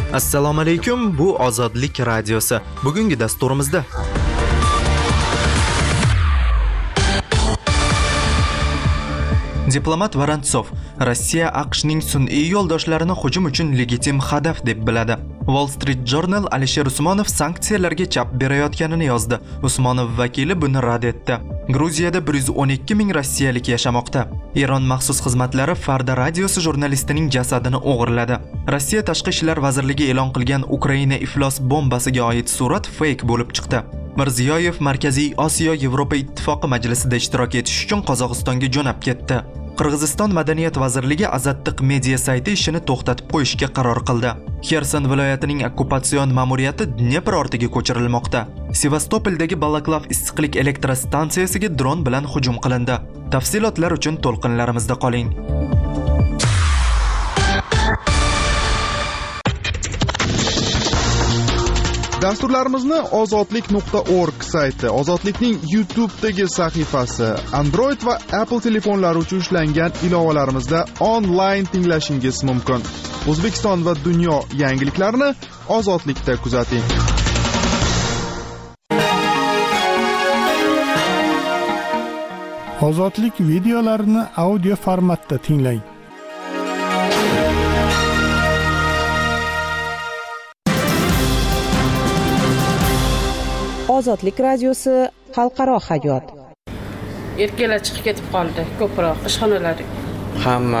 Assalomu alaykum, bu Ozodlik radiosi. Bugungi dasturimizda Diplomat Vorontsov Rossiya AQShning sun'iy yo'ldoshlarini hujum uchun legitim hadaf deb biladi. Wall Street Journal Alisher Usmonov sanksiyalarga chap berayotganini yozdi. Usmonov vakili buni rad etdi. Gruziyada 112 ming rossiyalik yashamoqda. Eron maxsus xizmatlari Farda radiosi jurnalistining jasadini o'g'irladi. Rossiya Tashqi ishlar vazirligi e'lon qilgan Ukraina iflos bombasiga oid surat fake bo'lib chiqdi. Mirziyoyev Markaziy Osiyo Yevropa Ittifoqi majlisida ishtirok etish uchun Qozog'istonga jo'nab ketdi. Qirg'iziston Madaniyat vazirligi Azaddiq media sayti ishini to'xtatib qo'yishga qaror qildi. Xerson viloyatining okkupatsion ma'muriyati Dnepr ortiga ko'chirilmoqda. Sevastopoldagi Balaklav issiqlik elektrostansiyasiga dron bilan hujum qilindi. Tafsilotlar uchun to'lqinlarimizda qoling. Dasturlarimizni ozodlik.org sayti, Ozodlikning YouTube'dagi sahifasi, Android va Apple telefonlari uchun ishlangan ilovalarimizda onlayn tinglashingiz mumkin. O'zbekiston va dunyo yangiliklarini Ozodlikda kuzating. Ozodlik videolarini audio formatda tinglang. Ozodlik radiosi xalqaro hayot. Erkaklar chiqib ketib qoldi, ko'proq ishxonalar. Hamma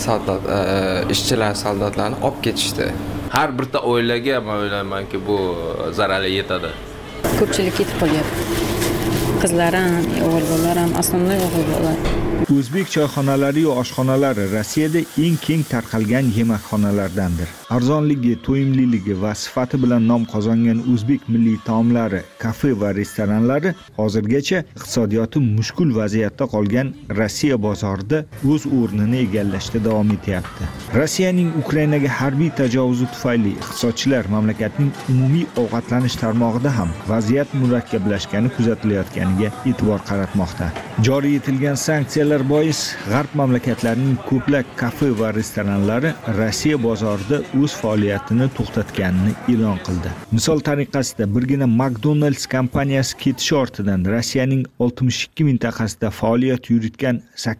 ishchilar, soldatlarni olib ketishdi. Har birta oilaga men o'ylaymanki bu zarar yetadi. Ko'pchilik ketib qolyapti. Qizlarim, o'g'il bolalar, aslında o'g'il bolalar. O'zbek choyxonalari va oshxonalari Rossiyada eng keng tarqalgan yemakxonalardandir. Arzonligi, to'yimliligi va sifati bilan nom qozongan o'zbek milliy taomlari, kafe va restoranlari hozirgacha iqtisodiyoti mushkul vaziyatda qolgan Rossiya bozorida o'z o'rnini egallashda davom etyapti. Rossiyaning Ukrainaga harbiy tajovuzi tufayli iqtisodchilar mamlakatning umumiy ovqatlanish tarmog'ida ham vaziyat murakkablashgani kuzatilayotganiga e'tibor qaratmoqda. Joriy etilgan sanksiyalar bois g'arb mamlakatlarining ko'plab kafe va restoranlari Rossiya bozorida o'z faoliyatini to'xtatganini e'lon qildi. Misol tariqasida birgina McDonald's kompaniyasi ketishi ortidan Rossiyaning 62 mintaqasida faoliyat yuritgan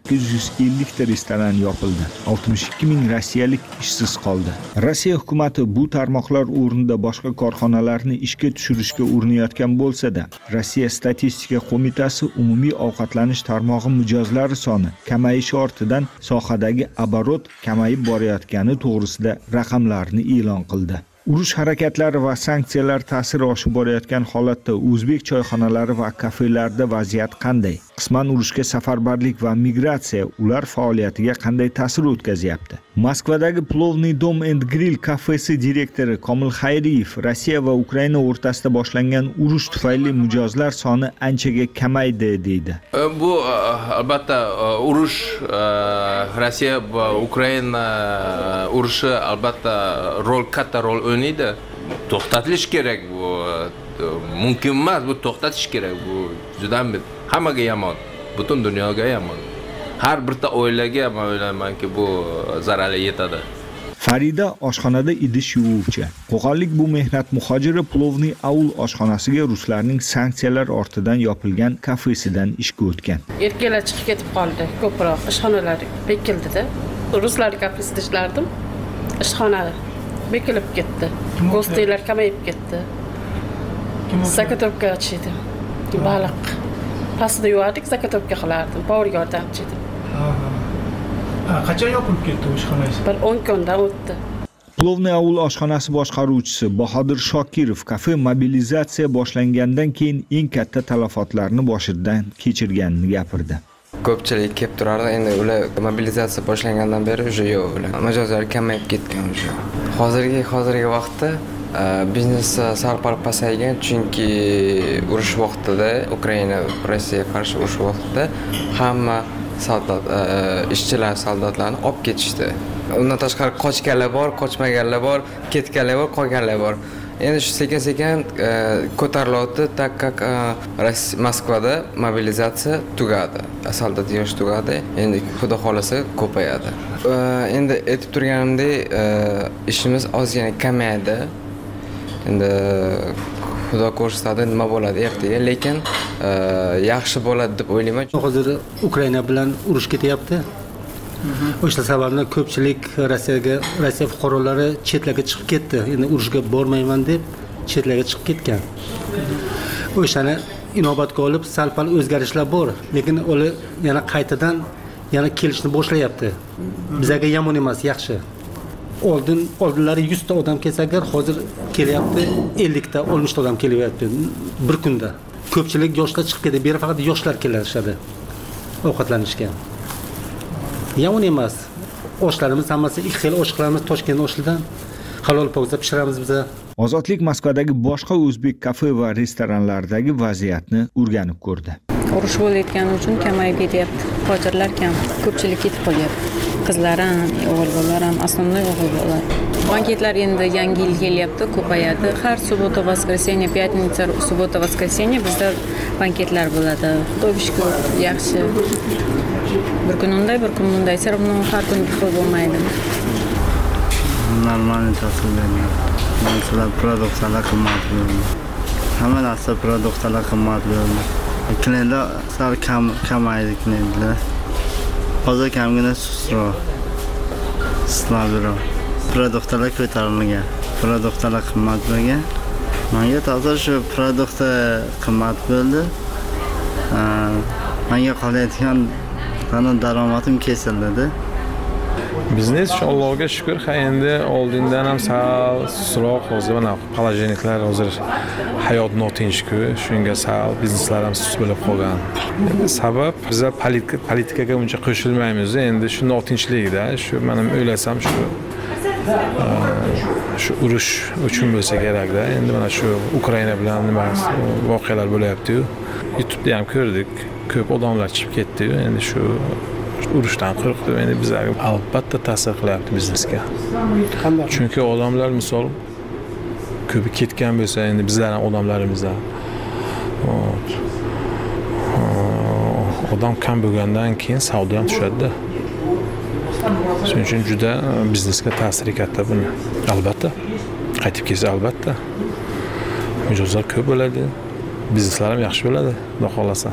850 ta restoran yopildi. 62 ming rossiyalik ishsiz qoldi. Rossiya hukumatı bu tarmoqlar o'rnida boshqa korxonalarni ishga tushirishga urinayotgan bo'lsa-da, Rossiya statistika qo'mitasi umumiy ovqatlanish tarmog'i mijozlari soni kamayishi ortidan sohadagi оборот kamayib borayotgani to'g'risida raqamlarni e'lon qildi. Urush harakatlari va sanksiyalar ta'siri oshib borayotgan holatda o'zbek choyxonalari va kafelarida vaziyat qanday? Qisman urushga safarbarlik va migratsiya ular faoliyatiga qanday ta'sir o'tkazyapti? Moskvadagi Plovniy dom and grill kafesi direktori Komil Xayriyev Rossiya va Ukraina o'rtasida boshlangan urush tufayli mijozlar soni anchaga kamaydi deydi. Bu albatta urush Rossiya va Ukraina urushi albatta katta rol o'ynaydi. To'xtatilish kerak bu. Mumkin emas, bu to'xtatish kerak. Bu juda hammaga yomon, butun dunyoga yomon. Har birta oilaga men o'ylaymanki bu zarar yetadi. Farida oshxonada idish yuvuvchi. Qo'qonlik bu mehnat muhojiri Plovniy aul oshxonasiga ruslarning sanksiyalar ortidan yopilgan kafesidan ishga o'tgan. Erkaklar chiqib ketib qoldi, ko'proq ishxonalar bekildida. Ruslar kafesida ishlardim. Ishxona bekilib ketdi. Go'steylar kamayib ketdi. Zakatovka ochdim. Baliq. Pastda yuvardik, zakatovka qilardim. Power yordamchi edim. Qachon yopilib ketdi oshxonasi? Bir 10 kundan o'tdi. Plovniy aul oshxonasi boshqaruvchisi Bahodir Shokirov kafe mobilizatsiya boshlangandan keyin eng katta talafotlarni boshidan kechirganini gapirdi. Ko'pchilik kelib turardi, endi ular mobilizatsiya boshlangandan beri уже yo'q ular. Mijozlar kamayib ketgan уже. Hozirgi vaqtda biznes sal pal pasaygan, chunki urush vaqtida, Ukraina Rossiyaga qarshi urush vaqtida hamma ishchilar, soldatlarni olib ketishdi. Undan tashqari qochganlar bor, qochmaganlar bor, ketganlar bor, qolganlar bor. endi shu sekin ko'tarilyapti, tak как Moskvada mobilizatsiya tugadi, soldat yosh tugadi, endi xudo xolasa ko'payadi. Endi aytib turganimdek, ishimiz ozgina kamayadi. Endi xudo ko'rsatadi nima bo'ladi ertaga, lekin yaxshi bo'ladi deb o'ylayman. Hozir Ukraina bilan urush ketyapti. O'sha sababdan ko'pchilik Rossiya fuqarolari chetlarga chiqib ketdi. Endi urushga bormayman deb chetlarga chiqib ketgan. O'shani inobatga olib sal-pal o'zgarishlar bor, lekin ular yana qaytadan kelishni boshlayapti. Bizga yomon emas, yaxshi. Oldinlari 100 ta odam kelsa agar, hozir kelyapti 50 ta, 60 ta odam kelyapti bir kunda. Ko'pchilik yoshlar chiqib ketdi, beri faqat yoshlar kelishadi ovqatlanishga. Yomon emas. Oshlarimiz hammasi ikki xil osh qilamiz, Toshkent oshidan. Halol pokza pishiramiz biz. Ozodlik Moskvadagi boshqa o'zbek kafe va restoranlaridagi vaziyatni o'rganib ko'rdi. Urush bo'layotgani uchun kamayib ketyapti. Hojirlar kam, ko'pchilik ketib qolyapti. Qizlarim, o'g'il bolalar, основной o'g'il bolalar. Banketlar endi yangi yil kelyapti, ko'payadi. Har subota, воскресенье, пятница, subota, воскресенье bizda banketlar bo'ladi. Xudoga shukr, yaxshi. Bir kun unday, bir kun bunday. Serbno har kun xil bo'lmaydi. Нормально tasvirlangan. Masalan, produksiyalar qimmat bo'ldi. Hamma narsa produksiyalar qimmat bo'ldi. Klientlar sal kamaydi klientlar. Hozir kamgina sustroq. Slabroq. Produksiyalar ko'tarilgan. Produksiyalar qimmat bo'lgan. Menga toza shu produksiya qimmat bo'ldi. Menga qolayotgan daromadim kesildi. Biznes shu Allohga shukr, endi oldindan ham sal sustroq, hozir mana palajeniklar hozir hayot notinch-ku, shunga sal bizneslar ham sus bo'lib qolgan. Sabab biz politikaga uncha qo'shilmaymiz, endi shu notinchlikda, shu men o'ylasam shu urush uchun bo'lsa kerak-da. Endi mana shu Ukraina bilan nima voqealar bo'lyapti-yu. YouTube'da ham ko'rdik, ko'p odamlar chiqib ketdi-yu, endi shu urushdan qo'rqdim, endi bizlarga albatta ta'sir qilyapti biznesga. Chunki odamlar misol ko'pi ketgan bo'lsa, endi bizlarning odamlarimizdan odam kam bo'lgandan keyin savdo ham tushadi. Shuning uchun juda biznesga ta'siri katta buni. Albatta. Qaytib kelsa albatta. Mijozlar ko'p bo'ladi, bizneslar ham yaxshi bo'ladi, xudo xolasa.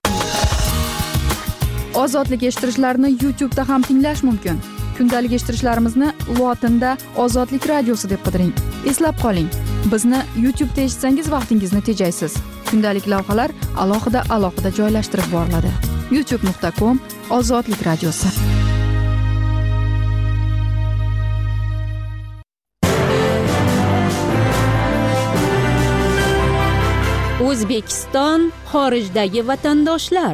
Ozodlik eshittirishlarni YouTube'da ham tinglash mumkin. Kundalik eshittirishlarimizni lotinda Ozodlik radiosi deb qidiring. Eslab qoling, bizni YouTube'da eshitsangiz vaqtingizni tejaysiz. Kundalik lavhalar alohida joylashtirib boriladi. youtube.com Ozodlik radiosi. O'zbekiston xorijdagi vatandoshlar.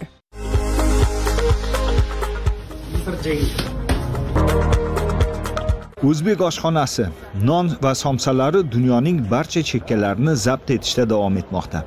O'zbek oshxonasi non va somsalari dunyoning barcha chekkalarini zabt etishda davom etmoqda.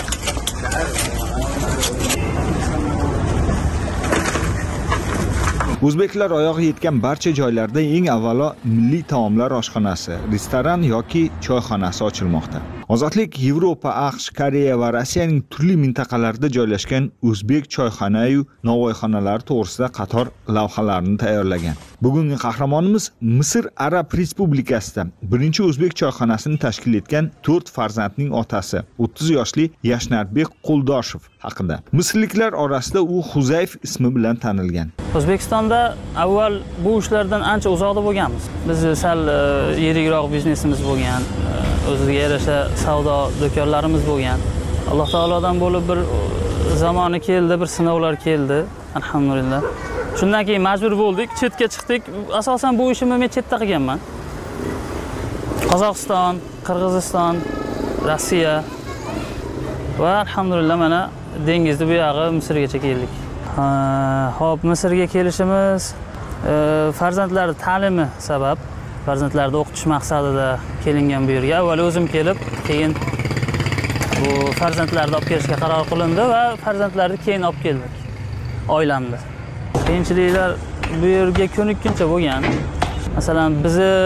O'zbeklar oyog'i yetgan barcha joylarda eng avvalo milliy taomlar oshxonasi, restoran yoki choyxonasi ochilmoqda. Ozodlik Yevropa, AQSh, Koreya va Rossiyaning turli mintaqalarida joylashgan o'zbek choyxona-yu novvoyxonalari to'g'risida qator lavhalarni tayyorlagan. Bugungi qahramonimiz Misr Arab Respublikasida birinchi o'zbek choyxonasini tashkil etgan 4 farzandning otasi, 30 yoshli Yashnarbek Qo'ldoshev haqida. Misrliklar orasida u Huzayf ismi bilan tanilgan. O'zbekistonda avval bu ishlardan ancha uzoqda bo'lganmiz. Biz sal yirikroq biznesimiz bo'lgan, o'ziga yarasha savdo do'konlarimiz bo'lgan. Alloh taolodan bo'lib bir zamoni keldi, bir sinovlar keldi, alhamdulillah. Shundan keyin majbur bo'ldik, chetga chiqdik. Asosan bu ishimni men chetda qilganman. Qozog'iston, Qirg'iziston, Rossiya va alhamdulillah mana dengizni bu yog'i Misrgacha keldik. Xo'p, Misrga kelishimiz farzandlar ta'limi sabab, farzandlarni o'qitish maqsadida kelingan bu yerga. Avval o'zim kelib, keyin bu farzandlarni olib kelishga qaror qilindi va farzandlarni keyin olib keldik oilamda. Qiyinchiliklar bu yerga ko'nikkuncha bo'lgan. Masalan, bizni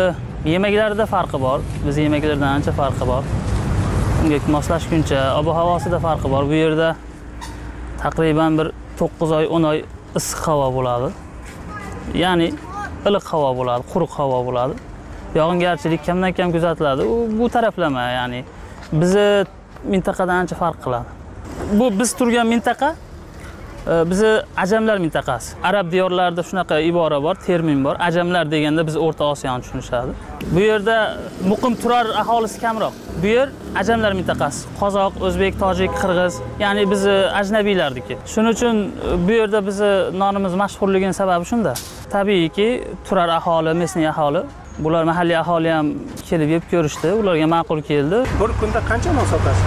Yemeklarda farqi bor. Biz yemeklardan ancha farqi bor. Unga moslashguncha ob-havosida farqi bor. Bu yerda taqriban bir 9 oy, 10 oy issiq havo bo'ladi. Ya'ni iliq havo bo'ladi, quruq havo bo'ladi. Yog'ingarchilik kamdan kam kuzatiladi. Bu taraflama, ya'ni bizni mintaqadan ancha farq qiladi. Bu biz turgan mintaqa bizi ajamlar mintaqasi. Arab diyorlarida shunaqa ibora bor, termin bor. Ajamlar deganda biz O'rta Osiyoni tushunishadi. Bu yerda muqim turar aholisi kamroq. Bu yer ajamlar mintaqasi. Qozoq, o'zbek, tojik, qirg'iz, ya'ni biz ajnabiylarniki. Shuning uchun bu yerda bizni nonimiz mashhurligining sababi shunda. Tabiiyki, turar aholi, mesniy aholi, bular mahalliy aholi ham kelib yeb ko'rishdi, ularga ma'qul keldi. Bir kunda qancha non sotasiz?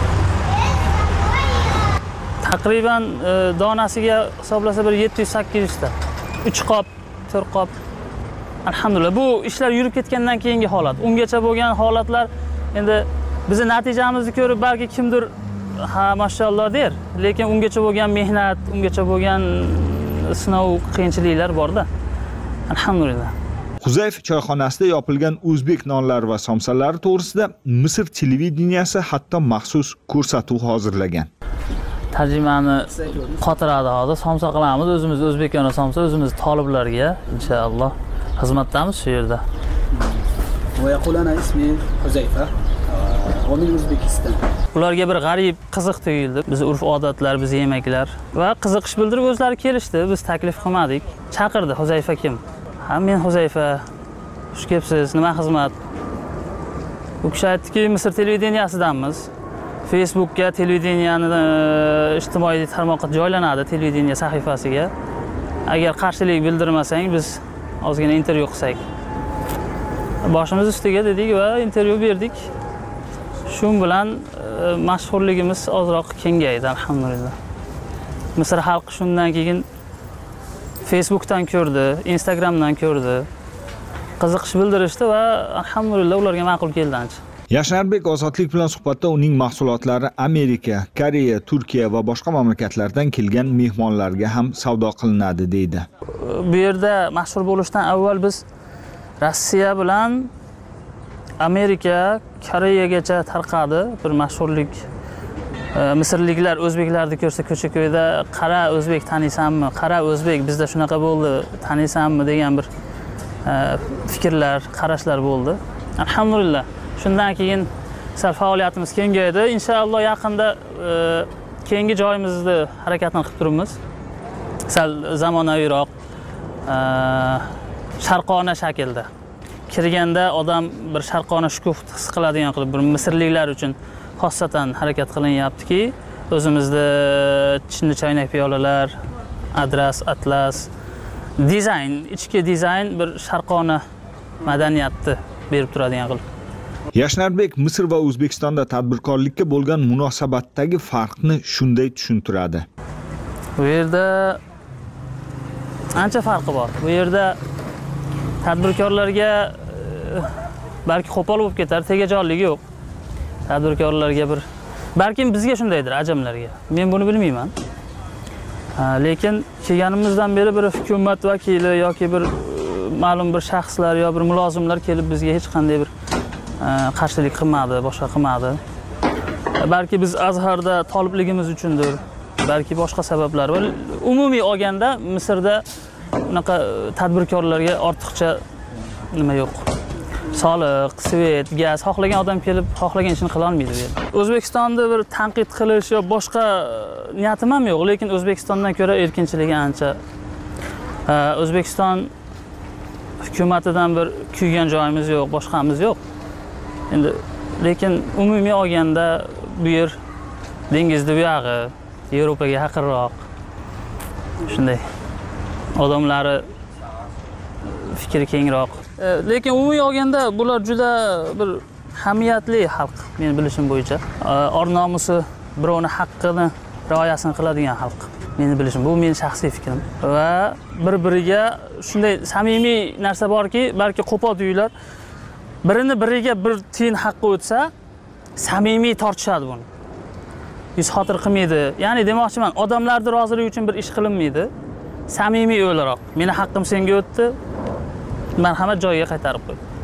Taqriban donasiga hisoblasa bir 700-800 ta. 3 qop, 4 qop. Alhamdulillah, bu ishlar yurib ketgandan keyingi holat. Ungacha bo'lgan holatlar endi bizning natijamizni ko'rib balki kimdir ha mashalloh der, lekin ungacha bo'lgan mehnat, ungacha bo'lgan sinov, qiyinchiliklar bor-da. Alhamdulillah. Huzayf choyxonasida yopilgan o'zbek nonlari va somsalari to'g'risida Misr televideniyasi hatto maxsus ko'rsatuv hozirlagan. Tarjimani qotiradi hozir, somsa qilamiz, o'zimiz o'zbekona somsa, o'zimiz toliblarga inshaalloh xizmatdamiz shu yerda. ويقول أنا اسمي حذيفة ومن أوزبكستان. Ularga bir g'arib, qiziq tuyuldi. Biz urf-odatlar, biz yemeklar va qiziqish bildirib o'zlari kelishdi. Biz taklif qilmadik. Chaqirdi, Huzayfa kim? Ha, men Huzayfa. Xush kelibsiz, nima xizmat? U kishi aytdiki, Misr televideniyasidanmiz. Facebookga televideniyani ijtimoiy tarmoqqa joylanadi, televideniya sahifasiga. Agar qarshilik bildirmasang, biz ozgina intervyu qilsak. Boshimiz ustiga dedik va intervyu berdik. Shu bilan mashhurligimiz ozroq kengaydi, alhamdulillah. Misr xalqi shundan keyin Facebookdan ko'rdi, Instagramdan ko'rdi. Qiziqish bildirishdi va alhamdulillah ularga ma'qul keldi ancha. Yashnarbek Ozodlik bilan suhbatda uning mahsulotlari Amerika, Koreya, Turkiya va boshqa mamlakatlardan kelgan mehmonlarga ham savdo qilinadi deydi. Bu yerda mashhur bo'lishdan avval biz Rossiya bilan Amerika, Koreyagacha tarqadi bir mashhurlik. Misrliklar o'zbeklarni ko'rsa ko'cha-ko'yda qara o'zbek taniysanmi? Qara o'zbek bizda shunaqa bo'ldi, taniysanmi degan bir fikrlar, qarashlar bo'ldi. Alhamdulillah. Shundan keyin sal faoliyatimiz kengaydi. Inshaalloh yaqinda keyingi joyimizni harakatini qilib turibmiz. Sal zamonaviyroq, sharqona shaklda. Kirganda odam bir sharqona shukuf his qiladigan qilib bir misrliklar uchun xossatan harakat qilinyaptiki, o'zimizda chinni choynak piyolalar, adras, atlas, dizayn, ichki dizayn bir sharqona madaniyatni berib turadigan qilib. Yashnarbek Misr va O'zbekistonda tadbirkorlikka bo'lgan munosabatdagi farqni shunday tushuntiradi. Bu yerda ancha farqi bor. Bu yerda tadbirkorlarga balki qo'pol bo'lib ketar, tegajonligi yo'q. Tadbirkorlarga bir balkim bizga shundaydir, ajamlarga. Men buni bilmayman. Lekin kelganimizdan beri bir hukumat vakili yoki bir ma'lum bir shaxslar yo bir mulozimlar kelib bizga hech qanday bir qarshilik qilmadi, boshqa qilmadi. Balki biz Azharda tolibligimiz uchundir, balki boshqa sabablar bor. Umumiy olganda Misrda unaqa tadbirkorlarga ortiqcha nima yo'q. Soliq, svet, gaz, xohlagan odam kelib xohlagan ishini qila olmaydi bu yerda. O'zbekistonda bir tanqid qilish yo boshqa niyatim ham yo'q, lekin O'zbekistondan ko'ra erkinchiligi ancha. O'zbekiston hukumatidan bir kuygan joyimiz yo'q, boshqamiz yo'q. Endi lekin umumiy olganda bu yer dengizni bu yog'i, Yevropaga yaqinroq. Shunday. Odamlari fikri kengroq. Lekin umumiy olganda bular juda bir hamiyatli xalq, men bilishim bo'yicha. Or-nomusi, birovni haqqini rioyasini qiladigan xalq. Meni bilishim, bu mening shaxsiy fikrim. Va bir-biriga shunday samimiy narsa borki, balki qo'pol uylar biriga bir tiyin haqqi o'tsa, samimiy tortishadi buni. Yuz xotir qilmaydi. Ya'ni demoqchiman, odamlarning roziligi uchun bir ish qilinmaydi. Samimiy o'laroq. Meni haqqim senga o'tdi. Marhamat, joyiga qaytarib qo'y.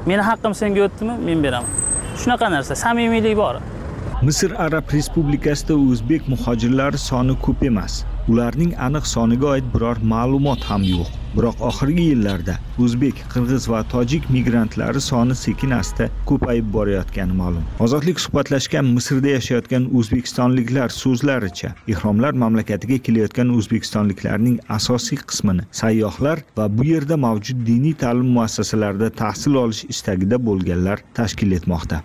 Meni haqqim senga o'tdimi, men beraman. Shunaqa narsa, samimiylik bor. Misr Arab Respublikasida o'zbek muhojirlari soni ko'p emas. Ularning aniq soniga oid biror ma'lumot ham yo'q. Biroq oxirgi yillarda o'zbek, qirg'iz va tojik migrantlari soni sekin-asta ko'payib borayotgani ma'lum. Ozodlik suhbatlashgan Misrda yashayotgan o'zbekistonliklar so'zlaricha, ehromlar mamlakatiga kelayotgan o'zbekistonliklarning asosiy qismini sayyohlar va bu yerda mavjud diniy ta'lim muassasalarida tahsil olish istagida bo'lganlar tashkil etmoqda.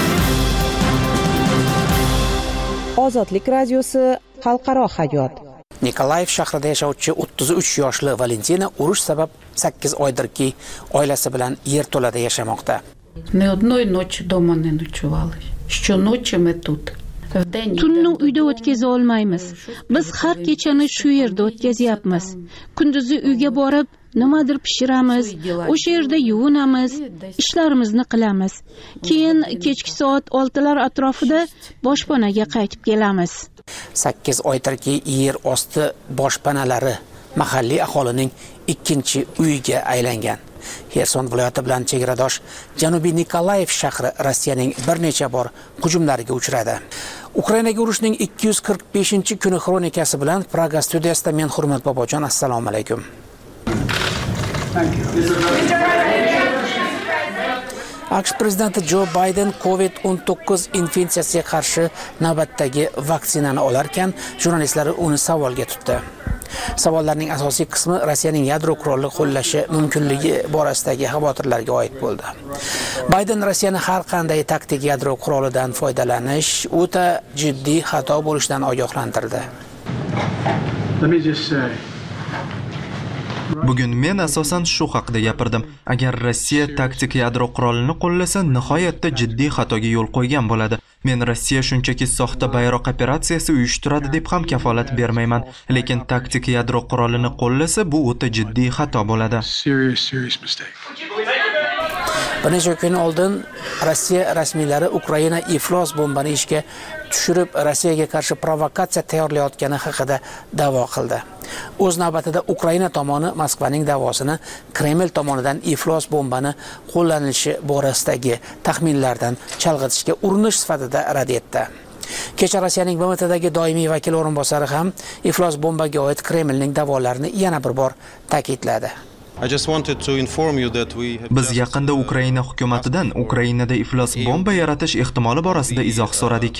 Ozodlik radiosi xalqaro hayot. Nikolayev shahrida yashovchi 33 yoshli Valentina urush sabab 8 oydirki oilasi bilan yerto'lada yashamoqda. Ни одной ночи дома не ночевали. Щоночи мы тут. Tunni uyda o'tkaza olmaymiz. Biz har kechani shu yerda o'tkazyapmiz. Kunduzi uyga borib, nimadir pishiramiz, o'sha yerda yuvinamiz, ishlarimizni qilamiz. Keyin kechki soat 6lar atrofida boshpanaga qaytib kelamiz. 8 oydirki yer osti boshpanalari mahalliy aholining ikkinchi uyiga aylangan. Xerson viloyati bilan chegaradosh Janubiy Nikolayev shahri Rossiyaning bir necha bor hujumlariga uchradi. Ukrainaga urushning 245-kuni xronikasi bilan Praga studiyasida men Hurmat Bobojon, assalomu alaykum. AQSh prezidenti Jo Bayden COVID-19 infeksiyasiga qarshi navbatdagi vaksinani olarkan, jurnalistlar uni savolga tutdi. Savollarning asosiy qismi Rossiyaning yadro qurolini qo'llashi mumkinligi borasidagi xavotirlarga oid bo'ldi. Bayden Rossiyani har qanday taktik yadro qurolidan foydalanish o'ta jiddiy xato bo'lishidan ogohlantirdi. Bugun men asosan shu haqida gapirdim. Agar Rossiya taktik yadro qurolini qo'llasa, nihoyatda jiddiy xatoga yo'l qo'ygan bo'ladi. Men Rossiya shunchaki soxta bayroq operatsiyasi uyushtiradi deb ham kafolat bermayman, lekin taktik yadro qurolini qo'llasa, bu o'ta jiddiy xato bo'ladi. Bir necha kun oldin Rossiya rasmiylari Ukraina iflos bombani ishga tushirib, Rossiyaga qarshi provokatsiya tayyorlayotgani haqida da'vo qildi. O'z navbatida Ukraina tomoni Moskvaning da'vosini Kreml tomonidan iflos bombani qo'llanilishi borasidagi taxminlardan chalg'itishga urinish sifatida rad etdi. Kecha Rossiyaning BMTdagi doimiy vakil o'rinbosari ham iflos bombaga oid Kremlning da'volarini yana bir bor ta'kidladi. Biz yaqinda Ukraina hukumatidan Ukrainada iflos bomba yaratish ehtimoli borasida izoh so'radik.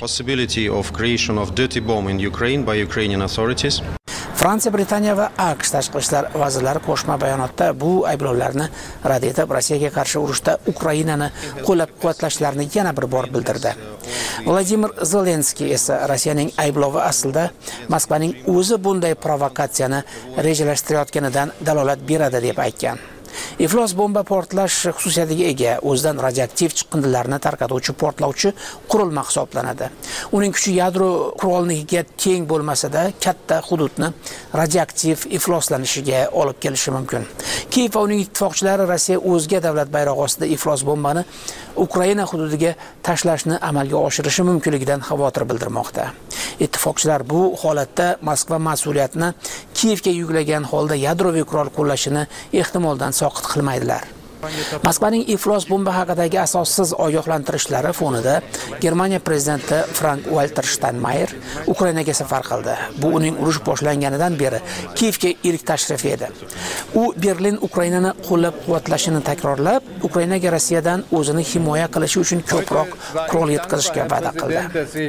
Fransiya, Britaniya va AQSh tashqi ishlar vazirlari qo'shma bayonotda bu ayblovlarni rad etib, Rossiyaga qarshi urushda Ukrainani qo'llab-quvvatlashlarini yana bir bor bildirdi. Vladimir Zelenskiy esa Rossiyaning ayblovi aslida Moskvaning o'zi bunday provokatsiyani rejalashtirayotganidan dalolat beradi deb aytgan. Iflos bomba portlash xususiyatiga ega, o'zidan radioaktiv chiqindilarni tarqatuvchi portlovchi qurilma hisoblanadi. Uning kuchi yadro qurolnikiga teng bo'lmasa-da, katta hududni radioaktiv ifloslanishiga olib kelishi mumkin. Kiyev va uning ittifoqchilari Rossiya o'zga davlat bayrog'i ostida iflos bombani Ukraina hududiga tashlashni amalga oshirishi mumkinligidan xavotir bildirmoqda. Ittifoqchilar bu holatda Moskva mas'uliyatini Kiyevga yuklagan holda yadroviy qurol qo'llashini ehtimoldan soqit qilmaydilar. Moskvaning iflos bomba haqidagi asossiz ogohlantirishlari fonida Germaniya prezidenti Frank-Walter Steinmeier Ukrainaga safar qildi. Bu uning urush boshlanganidan beri Kiyevga ilk tashrifi edi. U Berlin Ukrainani qo'llab-quvvatlashini takrorlab, Ukrainaga Rossiyadan o'zini himoya qilishi uchun ko'proq qurol yetkazishga va'da qildi.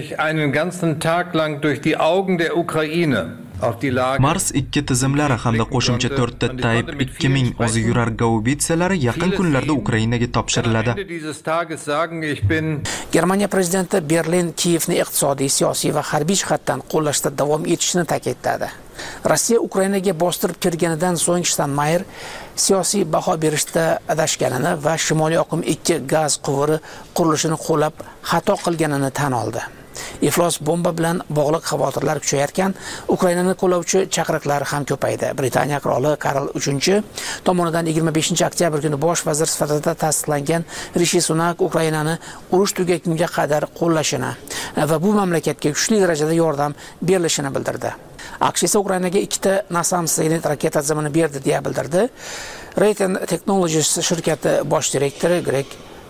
Mars 2 tizimlari hamda qo'shimcha 4 ta Type 2000 o'zi yurar gaubitsalari yaqin kunlarda Ukrainaga topshiriladi. Germaniya prezidenti Berlin Kiyevni iqtisodiy, siyosiy va harbiy jihatdan qo'llashda davom etishini ta'kidladi. Rossiya Ukrainaga bostirib kirganidan so'ng Steinmeier siyosiy baho berishda adashganini va Shimoliy oqim 2 gaz quvuri qurilishini qo'llab xato qilganini tan oldi. Iflos bomba bilan bog'liq xavotirlar kuchayarkan, Ukrainani qo'llovchi chaqiriqlar ham ko'paydi. Britaniya qiroli Karl III tomonidan 25-oktyabr kuni bosh vazir sifatida tasdiqlangan Rishi Sunak Ukrainani urush tugagunga qadar qo'llashini va bu mamlakatga kuchli darajada yordam berilishini bildirdi. AQSh esa Ukrainaga 2 ta NASAMS raketa tizimini berdi deya bildirdi. Raytheon Technologies shirkati bosh direktori Greg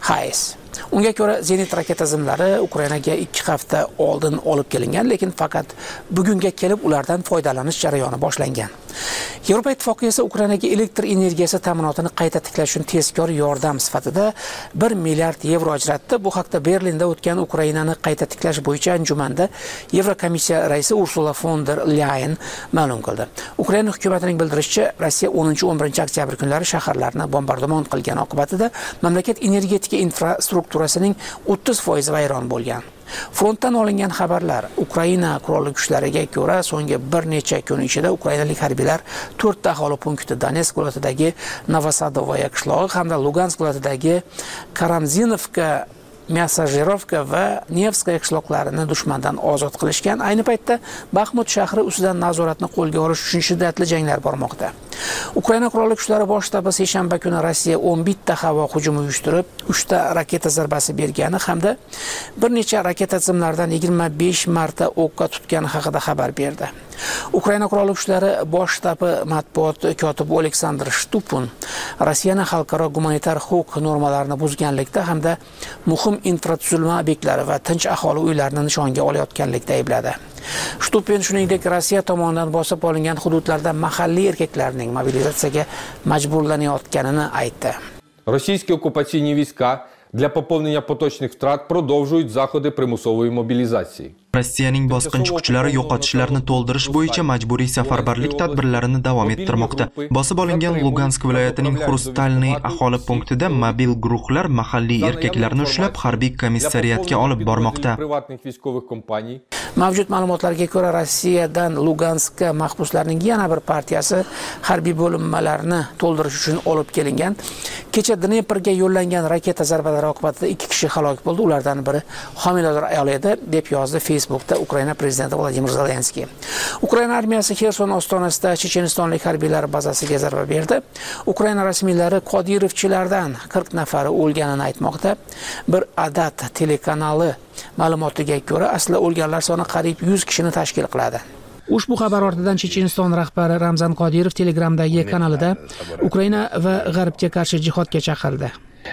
Hayes. Unga ko'ra Zenit raketa zimlari Ukrainaga 2 hafta oldin olib kelingan, lekin faqat bugunga kelib ulardan foydalanish jarayoni boshlangan. Yevropa Ittifoqi esa Ukrainaga elektr energiyasi ta'minotini qayta tiklash uchun tezkor yordam sifatida 1 milliard yevro ajratdi. Bu haqda Berlinda o'tgan Ukrainani qayta tiklash bo'yicha anjumanda Yevrokomissiya raisi Ursula von der Leyen ma'lum qildi. Ukraina hukumatining bildirishicha, Rossiya 10-11 oktyabr kunlari shaharlarni bombardimon qilgani oqibatida mamlakat energetika infrastrukturasining 30% vayron bo'lgan. Frontdan olingan xabarlar Ukraina qurolli kuchlariga ko'ra so'nggi bir necha kun ichida ukrainalik harbiylar 4 ta aholi punkti Donetsk viloyatidagi Novosadovoye qishlog'i hamda Lugansk viloyatidagi Karamzinovka, Mesajerovka va Nevskaya qishloqlarini dushmandan ozod qilishgan. Ayni paytda Baxmut shahri ustidan nazoratni qo'lga olish uchun shiddatli janglar bormoqda. Ukraina qurolli kuchlari bosh shtabi seshanba kuni Rossiya 11 ta havo hujumi uyushtirib, 3 ta raketa zarbasi bergani hamda bir necha raketa tizimlaridan 25 marta o'qqa tutgani haqida xabar berdi. Ukraina qurolli kuchlari bosh shtabi matbuot kotibi Aleksandr Shtupun Rossiyaning xalqaro gumanitar huquq normalarini buzganlikda hamda muhim infratuzilma obyektlari va tinch aholi uylarini nishonga olayotganlikda aybladi. Shtupin shuningdek Rossiya tomonidan bosib olingan hududlarda mahalliy erkaklarning mobilizatsiyaga majburlanayotganini aytdi. Російські окупаційні війська для поповнення поточних втрат продовжують заходи примусової мобілізації. Rossiyaning bosqinchi kuchlari yo'qotishlarni to'ldirish bo'yicha majburiy safarbarlik tadbirlarini davom ettirmoqda. Bosib olingan Lugansk viloyatining Xrustalniy aholi punktida mobil guruhlar mahalliy erkaklarni ushlab harbiy komissariyatga olib bormoqda. Mavjud ma'lumotlarga ko'ra, Rossiyadan Luganskka mahbuslarning yana bir partiyasi harbiy bo'linmalarni to'ldirish uchun olib kelingan. Kecha Dneprga yo'llangan raketa zarbalari oqibatida 2 kishi halok bo'ldi. Ulardan biri homilador ayol edi, deb yozdi Facebookda Ukraina prezidenti Vladimir Zelenskiy. Ukraina armiyasi Xerson ostonasida chechenistonlik harbiylar bazasiga zarba berdi. Ukraina rasmiylari Qodirovchilardan 40 nafari o'lganini aytmoqda. Bir Adat telekanali ma'lumotiga ko'ra, asli o'lganlar soni qariyb 100 kishini tashkil qiladi. Ushbu xabar ortidan Checheniston rahbari Ramzan Qodirov Telegramdagi kanalida Ukraina va G'arbga qarshi jihodga chaqirdi.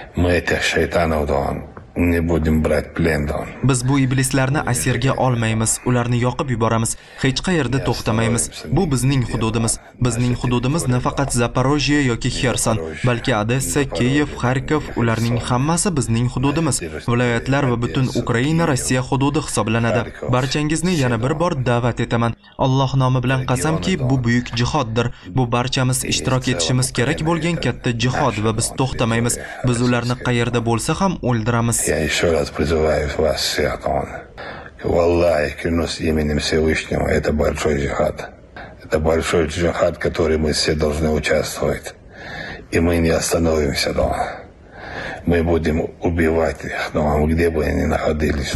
Biz bu iblislarni asirga olmaymiz, ularni yoqib yuboramiz, hech qayerda to'xtamaymiz. Bu bizning hududimiz. Bizning hududimiz nafaqat Zaporojye yoki Xerson, balki Odessa, Kiyev, Xarkov, ularning hammasi bizning hududimiz. Viloyatlar va butun Ukraina Rossiya hududi hisoblanadi. Barchangizni yana bir bor da'vat etaman. Alloh nomi bilan qasamki, bu buyuk jihoddir. Bu barchamiz ishtirok etishimiz kerak bo'lgan katta jihod va biz to'xtamaymiz. Biz ularni qayerda bo'lsa ham o'ldiramiz. Я еще раз призываю вас всех, Валлахи, клянусь именем Всевышнего, это большой джихад. Это большой джихад, в который мы все должны участвовать. И мы не остановимся, Мы будем убивать их, где бы они ни находились,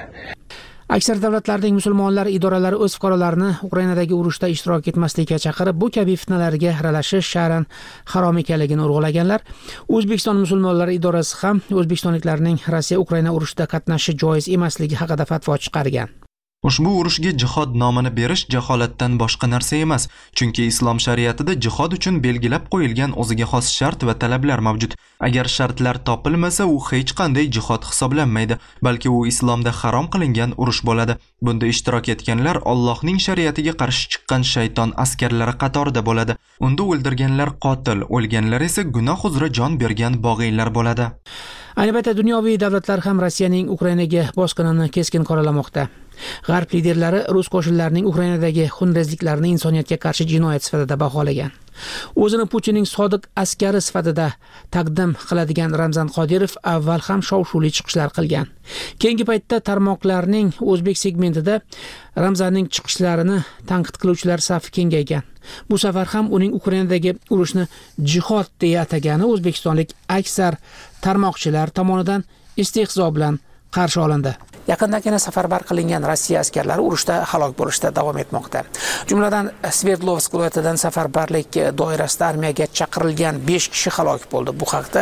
Aksar davlatlarning musulmonlar idoralari o'z fuqarolarini Ukrainadagi urushda ishtirok etmaslikka chaqirib, bu kabi fitnalarga aralashish shar'an harom ekanligini urg'ulaganlar. O'zbekiston musulmonlari idorasi ham o'zbekistonliklarning Rossiya-Ukraina urushida qatnashishi joiz emasligi haqida fatvo chiqargan. Ushbu urushga jihod nomini berish jaholatdan boshqa narsa emas, chunki islom shariatida jihod uchun belgilab qo'yilgan o'ziga xos shart va talablar mavjud. Agar shartlar topilmasa, u hech qanday jihod hisoblanmaydi, balki u islomda harom qilingan urush bo'ladi. Bunda ishtirok etganlar Allohning shariatiga qarshi chiqqan shayton askarlari qatorida bo'ladi. Unda o'ldirganlar qotil, o'lganlar esa gunoh uzra jon bergan bog'iylar bo'ladi. Ayni paytda dunyoviy davlatlar ham Rossiyaning Ukrainaga bosqinini keskin qoralamoqda. G'arb liderlari rus qo'shinlarining Ukrainadagi xunrezliklarini insoniyatga qarshi jinoyat sifatida baholagan. O'zini Putinning sodiq askari sifatida taqdim qiladigan Ramzan Qodirov avval ham shov-shuvli chiqishlar qilgan. Keyingi paytda tarmoqlarning o'zbek segmentida Ramzanning chiqishlarini tanqid qiluvchilar safi kengaygan. Bu safar ham uning Ukrainadagi urushni jihod deya atagani o'zbekistonlik aksar tarmoqchilar tomonidan istehzo bilan qarshi olindi. Yaqindagina safarbar qilingan Rossiya askarlari urushda halok bo'lishda davom etmoqda. Jumladan Sverdlovsk viloyatidan safarbarlik doirasida armiyaga chaqirilgan 5 kishi halok bo'ldi. Bu haqda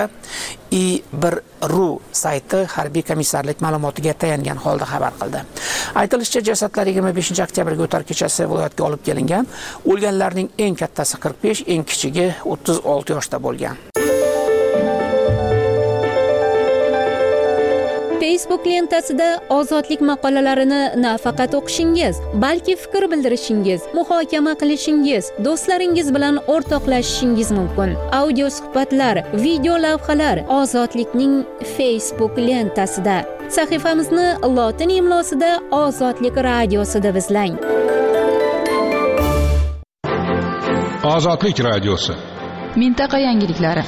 I1ru sayti harbiy komissarlik ma'lumotiga tayangan holda xabar qildi. Aytilishicha, jasadlar 25 oktyabrga o'tar kechasi viloyatga olib kelingan. O'lganlarning eng kattasi 45, eng kichigi 36 yoshda bo'lgan. Facebook lentasida ozodlik maqolalarini nafaqat o'qishingiz, balki fikr bildirishingiz, muhokama qilishingiz, do'stlaringiz bilan o'rtoqlashishingiz mumkin. Audio suhbatlar, video lavhalar Ozodlikning Facebook lentasida. Sahifamizni lotin imlosida Ozodlik radiosida izlang. Ozodlik radiosi. Mintaqa yangiliklari.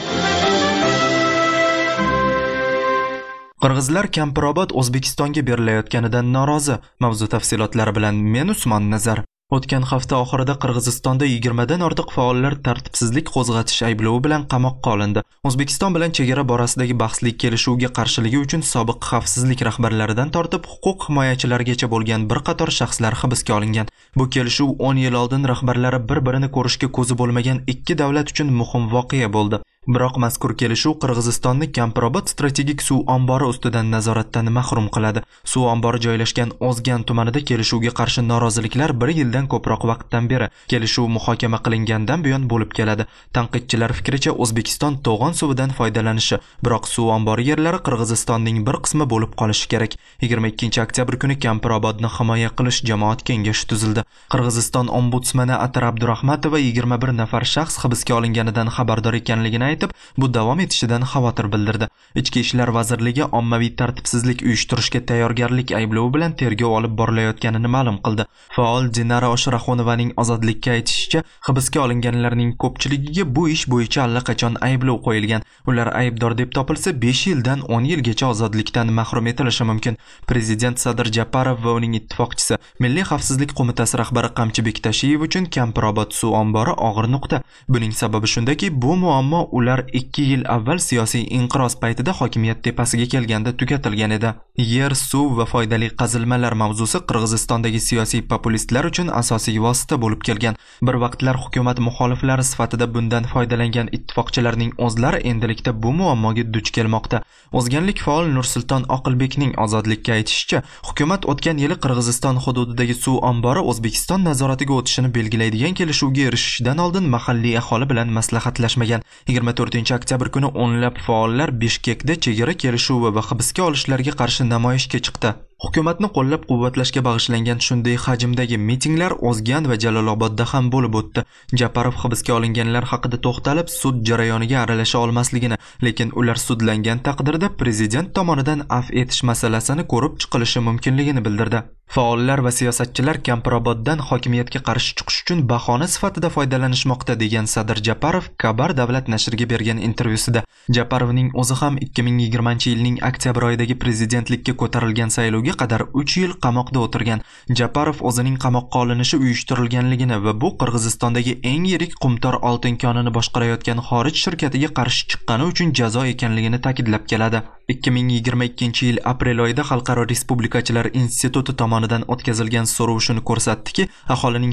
Qirg'izlar Kampirobod O'zbekistonga berilayotganidan norozi. Mavzu tafsilotlari bilan men Usmon Nazar. O'tgan hafta oxirida Qirg'izistonda 20 dan ortiq faollar tartibsizlik qo'zg'atish ayblovi bilan qamoqqa olindi. O'zbekiston bilan chegara borasidagi bahsli kelishuvga qarshiligi uchun sobiq xavfsizlik rahbarlaridan tortib huquq himoyachilarigacha bo'lgan bir qator shaxslar hibsga olingan. Bu kelishuv 10 yil oldin rahbarlari bir-birini ko'rishga ko'zi bo'lmagan ikki davlat uchun muhim voqea bo'ldi. Biroq mazkur kelishuv Qirg'izistonni Kampirobod strategik suv ombori ustidan nazoratdan mahrum qiladi. Suv ombori joylashgan O'zgan tumanida kelishuvga qarshi noroziliklar 1 yildan ko'proq vaqtdan beri kelishuv muhokama qilingandan buyon bo'lib keladi. Tanqidchilar fikricha O'zbekiston to'g'on suvidan foydalanishi, biroq suv ombori yerlari Qirg'izistonning bir qismi bo'lib qolishi kerak. 22 oktyabr kuni Kampirobodni himoya qilish jamoat kengashi tuzildi. Qirg'iziston ombudsmani Atar Abdurahmatova 21 nafar shaxs hibsga olinganidan xabardor ekanligini bu davom etishidan xavotir bildirdi. Ichki ishlar vazirligi ommaviy tartibsizlik uyushtirishga tayyorgarlik ayblovi bilan tergov olib borilayotganini ma'lum qildi. Faol Dinara Oshraxonovaning Ozodlikka aytishicha, hibsga olinganlarning ko'pchiligiga bu ish bo'yicha allaqachon ayblov qo'yilgan. Ular aybdor deb topilsa 5 yildan 10 yilgacha ozodlikdan mahrum etilishi mumkin. Prezident Sadir Japarov va uning ittifoqchisi Milliy xavfsizlik qo'mitasi rahbari Qamchibek Tashiyev uchun Kampirobod suv ombori og'ir nuqta. Buning sababi shundaki, bu muammo ular 2 yil avval siyosiy inqiroz paytida hokimiyat tepasiga kelganda tugatilgan edi. Yer, suv va foydali qazilmalar mavzusi Qirg'izistondagi siyosiy populistlar uchun asosiy vosita bo'lib kelgan. Bir vaqtlar hukumat muxoliflari sifatida bundan foydalangan ittifoqchilarning o'zlari endilikda bu muammoga duch kelmoqda. O'zganlik faol Nursulton Oqilbekning Ozodlikka aytishicha, hukumat o'tgan yili Qirg'iziston hududidagi suv ombori O'zbekiston nazoratiga o'tishini belgilaydigan kelishuvga erishishdan oldin mahalliy aholi bilan maslahatlashmagan. 24 oktyabr kuni o'nlab faollar Bishkekda chegara kelishuvi va hibsga olishlarga qarshi namoyishga chiqdi. Hukumatni qo'llab-quvvatlashga bag'ishlangan shunday hajmdagi mitinglar O'zgan va Jalolobodda ham bo'lib o'tdi. Japarov hibsga olinganlar haqida to'xtalib, sud jarayoniga aralasha olmasligini, lekin ular sudlangan taqdirda prezident tomonidan afv etish masalasini ko'rib chiqilishi mumkinligini bildirdi. Faollar va siyosatchilar Kampiroboddan hokimiyatga qarshi chiqish uchun bahona sifatida foydalanishmoqda degan Sadir Japarov Kabar davlat nashriga bergan intervyusida. Japarovning o'zi ham 2020-yilning oktyabr oyidagi prezidentlikka ko'tarilgan saylovga qadar 3 yil qamoqda o'tirgan. Japarov o'zining qamoqqa olinishi uyushtirilganligini va bu Qirg'izistondagi eng yirik qumtor oltin konini boshqarayotgan xorij shirkatiga qarshi chiqqani uchun jazo ekanligini ta'kidlab keladi. 2022-yil aprel oyida Xalqaro Respublikachilar instituti tomonidan o'tkazilgan so'rov shuni ko'rsatdiki, aholining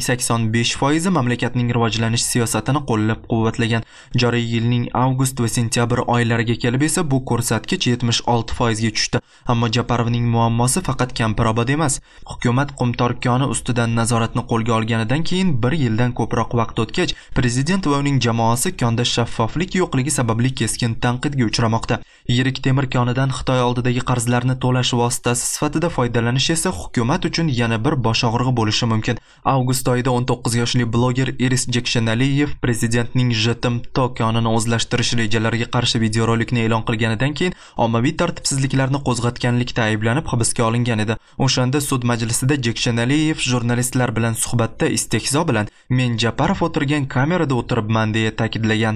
85% mamlakatning rivojlanish siyosatini qo'llab-quvvatlagan. Joriy yilning avgust va sentyabr oylariga kelib esa bu ko'rsatkich 76% ga tushdi. Ammo Japarovning muammosi faqat Kampirobod emas. Hukumat qumtor koni ustidan nazoratni qo'lga olganidan keyin 1 yildan ko'proq vaqt o'tgach, prezident va uning jamoasi konda shaffoflik yo'qligi sababli keskin tanqidga uchramoqda. Yirik temir konidan Xitoy oldidagi qarzlarni to'lash vositasi sifatida foydalanish esa hukumat uchun yana bir bosh og'rig'i bo'lishi mumkin. Avgust oyida 19 yoshli bloger Iris Jekshanaliyev prezidentning Jetim to konini o'zlashtirish rejalariga qarshi videorolikni e'lon qilganidan keyin ommaviy tartibsizliklarni qo'zg'atganlikda ayblanib hibsga olingan edi. O'shanda sud majlisida Jekshanaliyev jurnalistlar bilan suhbatda istehzo bilan "Men Japarov o'tirgan kamerada o'tiribman" deya ta'kidlagan.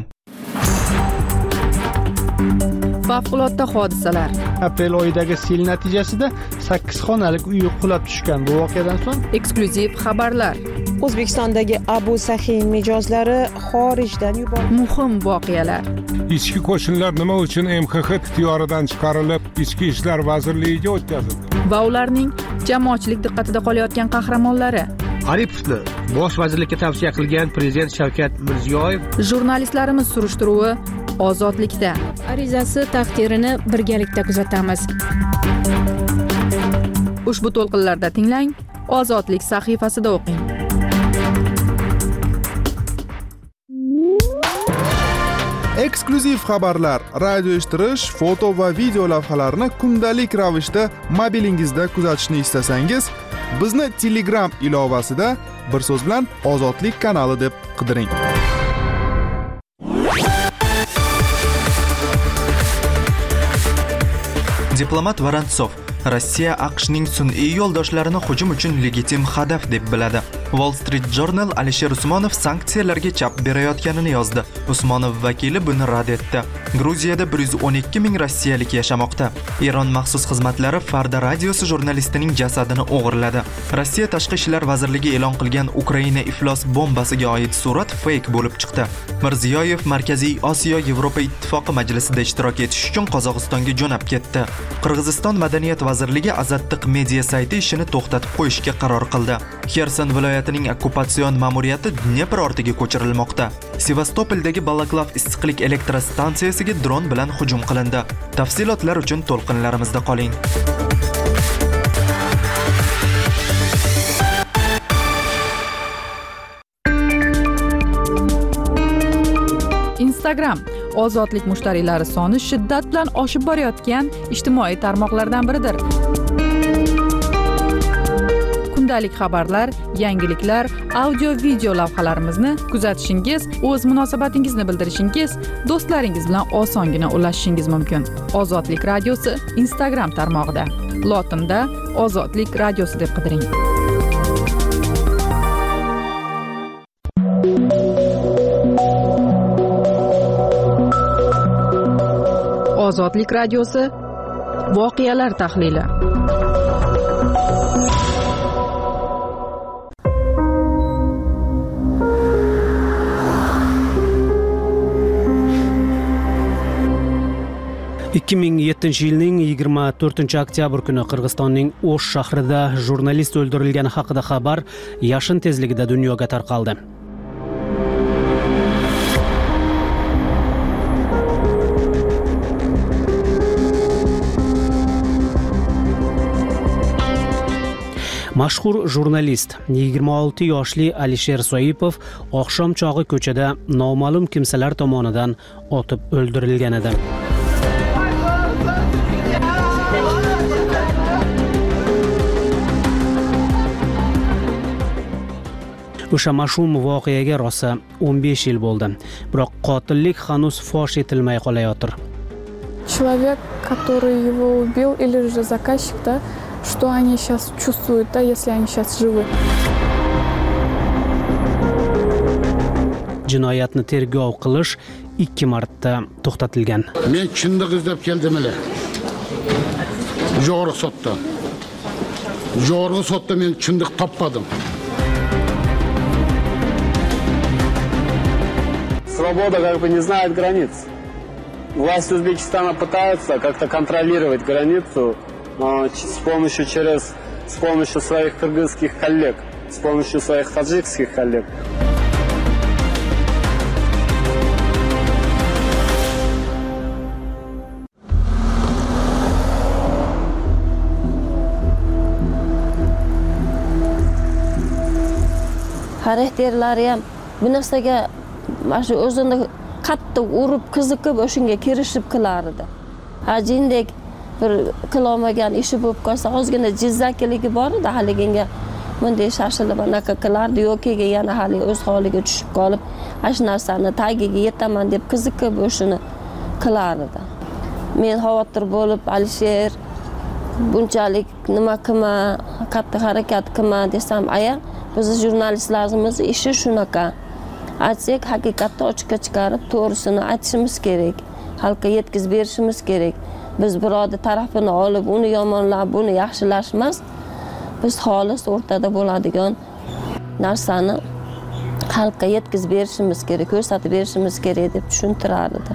Favqulodda hodisalar. Aprel oyidagi sel natijasida 8 xonalik uy qulab tushgan. Bu voqeadan so'ng eksklyuziv xabarlar. O'zbekistondagi Abu Sahiy mijozlari xorijdan yuborildi. Muhim voqealar. Ichki qo'shinlar nima uchun MXX ixtiyoridan chiqarilib, Ichki ishlar vazirligiga o'tkazildi? Va ularning jamoatchilik diqqatida qolayotgan qahramonlari. Aripovni bosh vazirlikka tavsiya qilgan prezident Shavkat Mirziyoyev. Jurnalistlarimiz surishtiruvi Ozodlikda. Arizasi taqdirini birgalikda kuzatamiz. Ushbu to'lqinlarda tinglang, Ozodlik sahifasida o'qing. eksklyuziv xabarlar, radio eshittirish, foto va video lavhalarni kundalik ravishda mobilingizda kuzatishni istasangiz, bizni Telegram ilovasida bir so'z bilan Ozodlik kanali deb qidiring. Diplomat Vorontsov Rossiya AQShning sun'iy yo'ldoshlarini hujum uchun legitim hadaf deb biladi. Wall Street Journal Alisher Usmonov sanksiyalarga chap berayotganini yozdi. Usmonov vakili buni rad etdi. Gruziyada 112 ming rossiyalik yashamoqda. Eron maxsus xizmatlari Farda radiosi jurnalistining jasadini o'g'irladi. Rossiya Tashqi ishlar vazirligi e'lon qilgan Ukraina iflos bombasiga oid surat fake bo'lib chiqdi. Mirziyoyev Markaziy Osiyo Yevropa Ittifoqi majlisida ishtirok etish uchun Qozog'istonga jo'nab ketdi. Qirg'iziston madaniyat vazirligi Azattiq media sayti ishini to'xtatib qo'yishga qaror qildi. Xerson viloyatining okkupatsion ma'muriyati Dnepr ortiga ko'chirilmoqda. Sevastopoldagi Balaklav issiqlik elektrostansiyasiga dron bilan hujum qilindi. Tafsilotlar uchun to'lqinlarimizda qoling. Instagram ozodlik mushtariylari soni shiddat bilan oshib borayotgan ijtimoiy tarmoqlardan biridir. Kundalik xabarlar, yangiliklar, audio-video lavhalarimizni kuzatishingiz, o'z munosabatingizni bildirishingiz, do'stlaringiz bilan osongina ulashishingiz mumkin. Ozodlik radiosi Instagram tarmog'ida. Lotinda Ozodlik radiosi deb qidiring. Ozodlik radiosi voqealar tahlili. yilning 24-oktyabr kuni Qirg'izistonning O'sh shahrida jurnalist o'ldirilgani haqida xabar yashin tezligida dunyoga tarqaldi. Mashhur jurnalist 26 yoshli Alisher Soipov oqshom chog'i ko'chada noma'lum kimsalar tomonidan otib o'ldirilgan edi. O'sha mash'um voqeaga rosa 15 yil bo'ldi. Biroq qotillik hanuz fosh etilmay qolayotir. Человек, который его убил, или же заказчик, да, что они сейчас чувствуют, да, если они сейчас живы. Jinoyatni tergov qilish 2 marta to'xtatilgan. Men chindiq izlab keldim ele. Jo'g'ri sotda men chindiq topmadim. Свобода как бы не знает границ. Власти Узбекистана пытаются как-то контролировать границу с помощью своих кыргызских коллег, с помощью своих таджикских коллег. Xarakterlari ham bu narsaga mana o'zini qattiq urib, qiziqib o'shunga kirishib qilardi. Hajindek bir qilolmagan ishi bo'lib qolsa, ozgina jizzakiligi bor edi, haliginga bunday shashilib anaqa qilardi, yoki yana hali o'z holiga tushib qolib, shu narsani tagiga yetaman deb qiziqib o'shini qilardi. Men xavotir bo'lib, Alisher bunchalik nima qilma, qattiq harakat qilma desam, aya, biz jurnalistlarimiz ishi shunaqa. Aytsak, haqiqatni ochiqqa chiqarib, to'g'risini aytishimiz kerak. Xalqqa yetkazib berishimiz kerak. Biz birodar tarafini olib, uni yomonlab, buni yaxshilash emas. Biz xolis o'rtada bo'ladigan narsani xalqqa yetkazib berishimiz kerak, ko'rsatib berishimiz kerak deb tushuntirardi.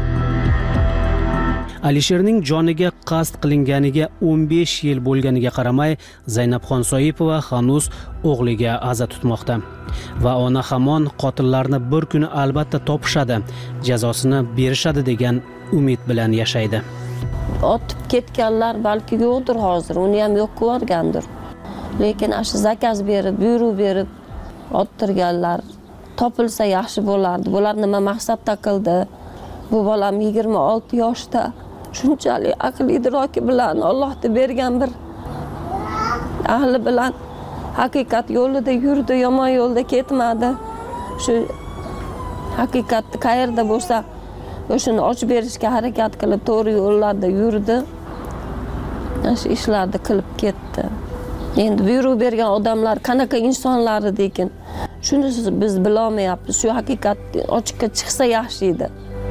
Alisherning joniga qasd qilinganiga 15 yil bo'lganiga qaramay, Zaynabxon Soipova hanuz o'g'liga aza tutmoqda. Va ona hamon qotillarni bir kuni albatta topishadi, jazosini berishadi degan umid bilan yashaydi. Otib ketganlar balki yo'qdir hozir, uni ham yo'q ko'rgandir. Lekin shu zakaz berib, buyruq berib ottirganlar topilsa yaxshi bo'lardi. Bular nima maqsadda qildi? Bu bolam 26 yoshda shunchalik aql idroki bilan Allohga bergan bir ahli bilan haqiqat yo'lida yurdi, yomon yo'lda ketmadi. Shu haqiqatni qayerda bo'lsa o'shani ochib berishga harakat qilib to'g'ri yo'llarda yurdi. Shu ishlarni qilib ketdi. Endi buyruq bergan odamlar qanaqa insonlar ekan, shuni biz bilolmayapmiz. Shu haqiqat ochiqqa chiqsa yaxshi edi.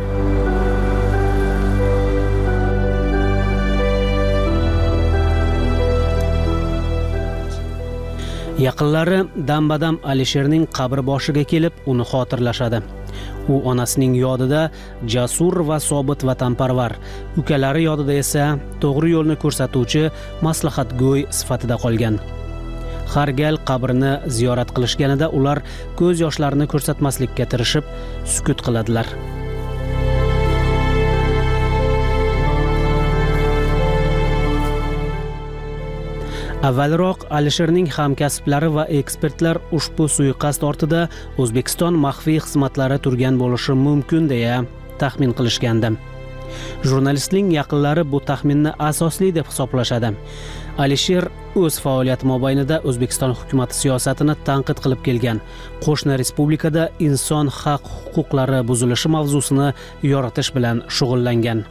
Yaqinlari dam-badam Alisherning qabri boshiga kelib, uni xotirlashadi. U onasining yodida jasur va sobit vatanparvar, ukalari yodida esa to'g'ri yo'lni ko'rsatuvchi maslahatgo'y sifatida qolgan. Har gal qabrini ziyorat qilishganida ular ko'z yoshlarini ko'rsatmaslikka tirishib, sukut qiladilar. Avvalroq Alisherning hamkasblari va ekspertlar ushbu suiqasd ortida O'zbekiston maxfiy xizmatlari turgan bo'lishi mumkin deya taxmin qilishgandi. Jurnalistning yaqinlari bu taxminni asosli deb hisoblashadi. Alisher o'z faoliyati mobaynida O'zbekiston hukumat siyosatini tanqid qilib kelgan. Qo'shni respublikada inson haq-huquqlari buzilishi mavzusini yoritish bilan shug'ullangan.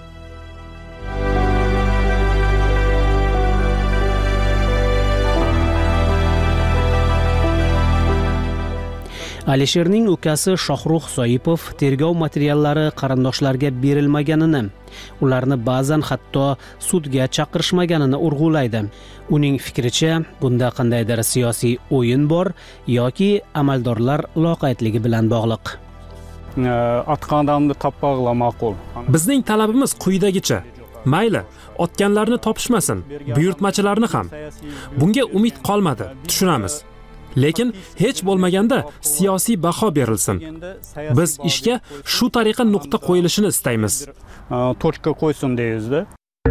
Alisherning ukasi Shohrux Soipov tergov materiallari qarindoshlarga berilmaganini, ularni ba'zan hatto sudga chaqirishmaganini urg'ulaydi. Uning fikricha, bunda qandaydir siyosiy o'yin bor yoki amaldorlar loqaydligi bilan bog'liq. Otgan odamni topmoqla ma'qul. Bizning talabimiz quyidagicha: mayli, otganlarni topishmasin, buyurtmachilarni ham. Bunga umid qolmadi, tushunamiz. Lekin hech bo'lmaganda siyosiy baho berilsin. Biz ishga shu tariqa nuqta qo'yilishini istaymiz. Tochka qo'ysin deysiz-da.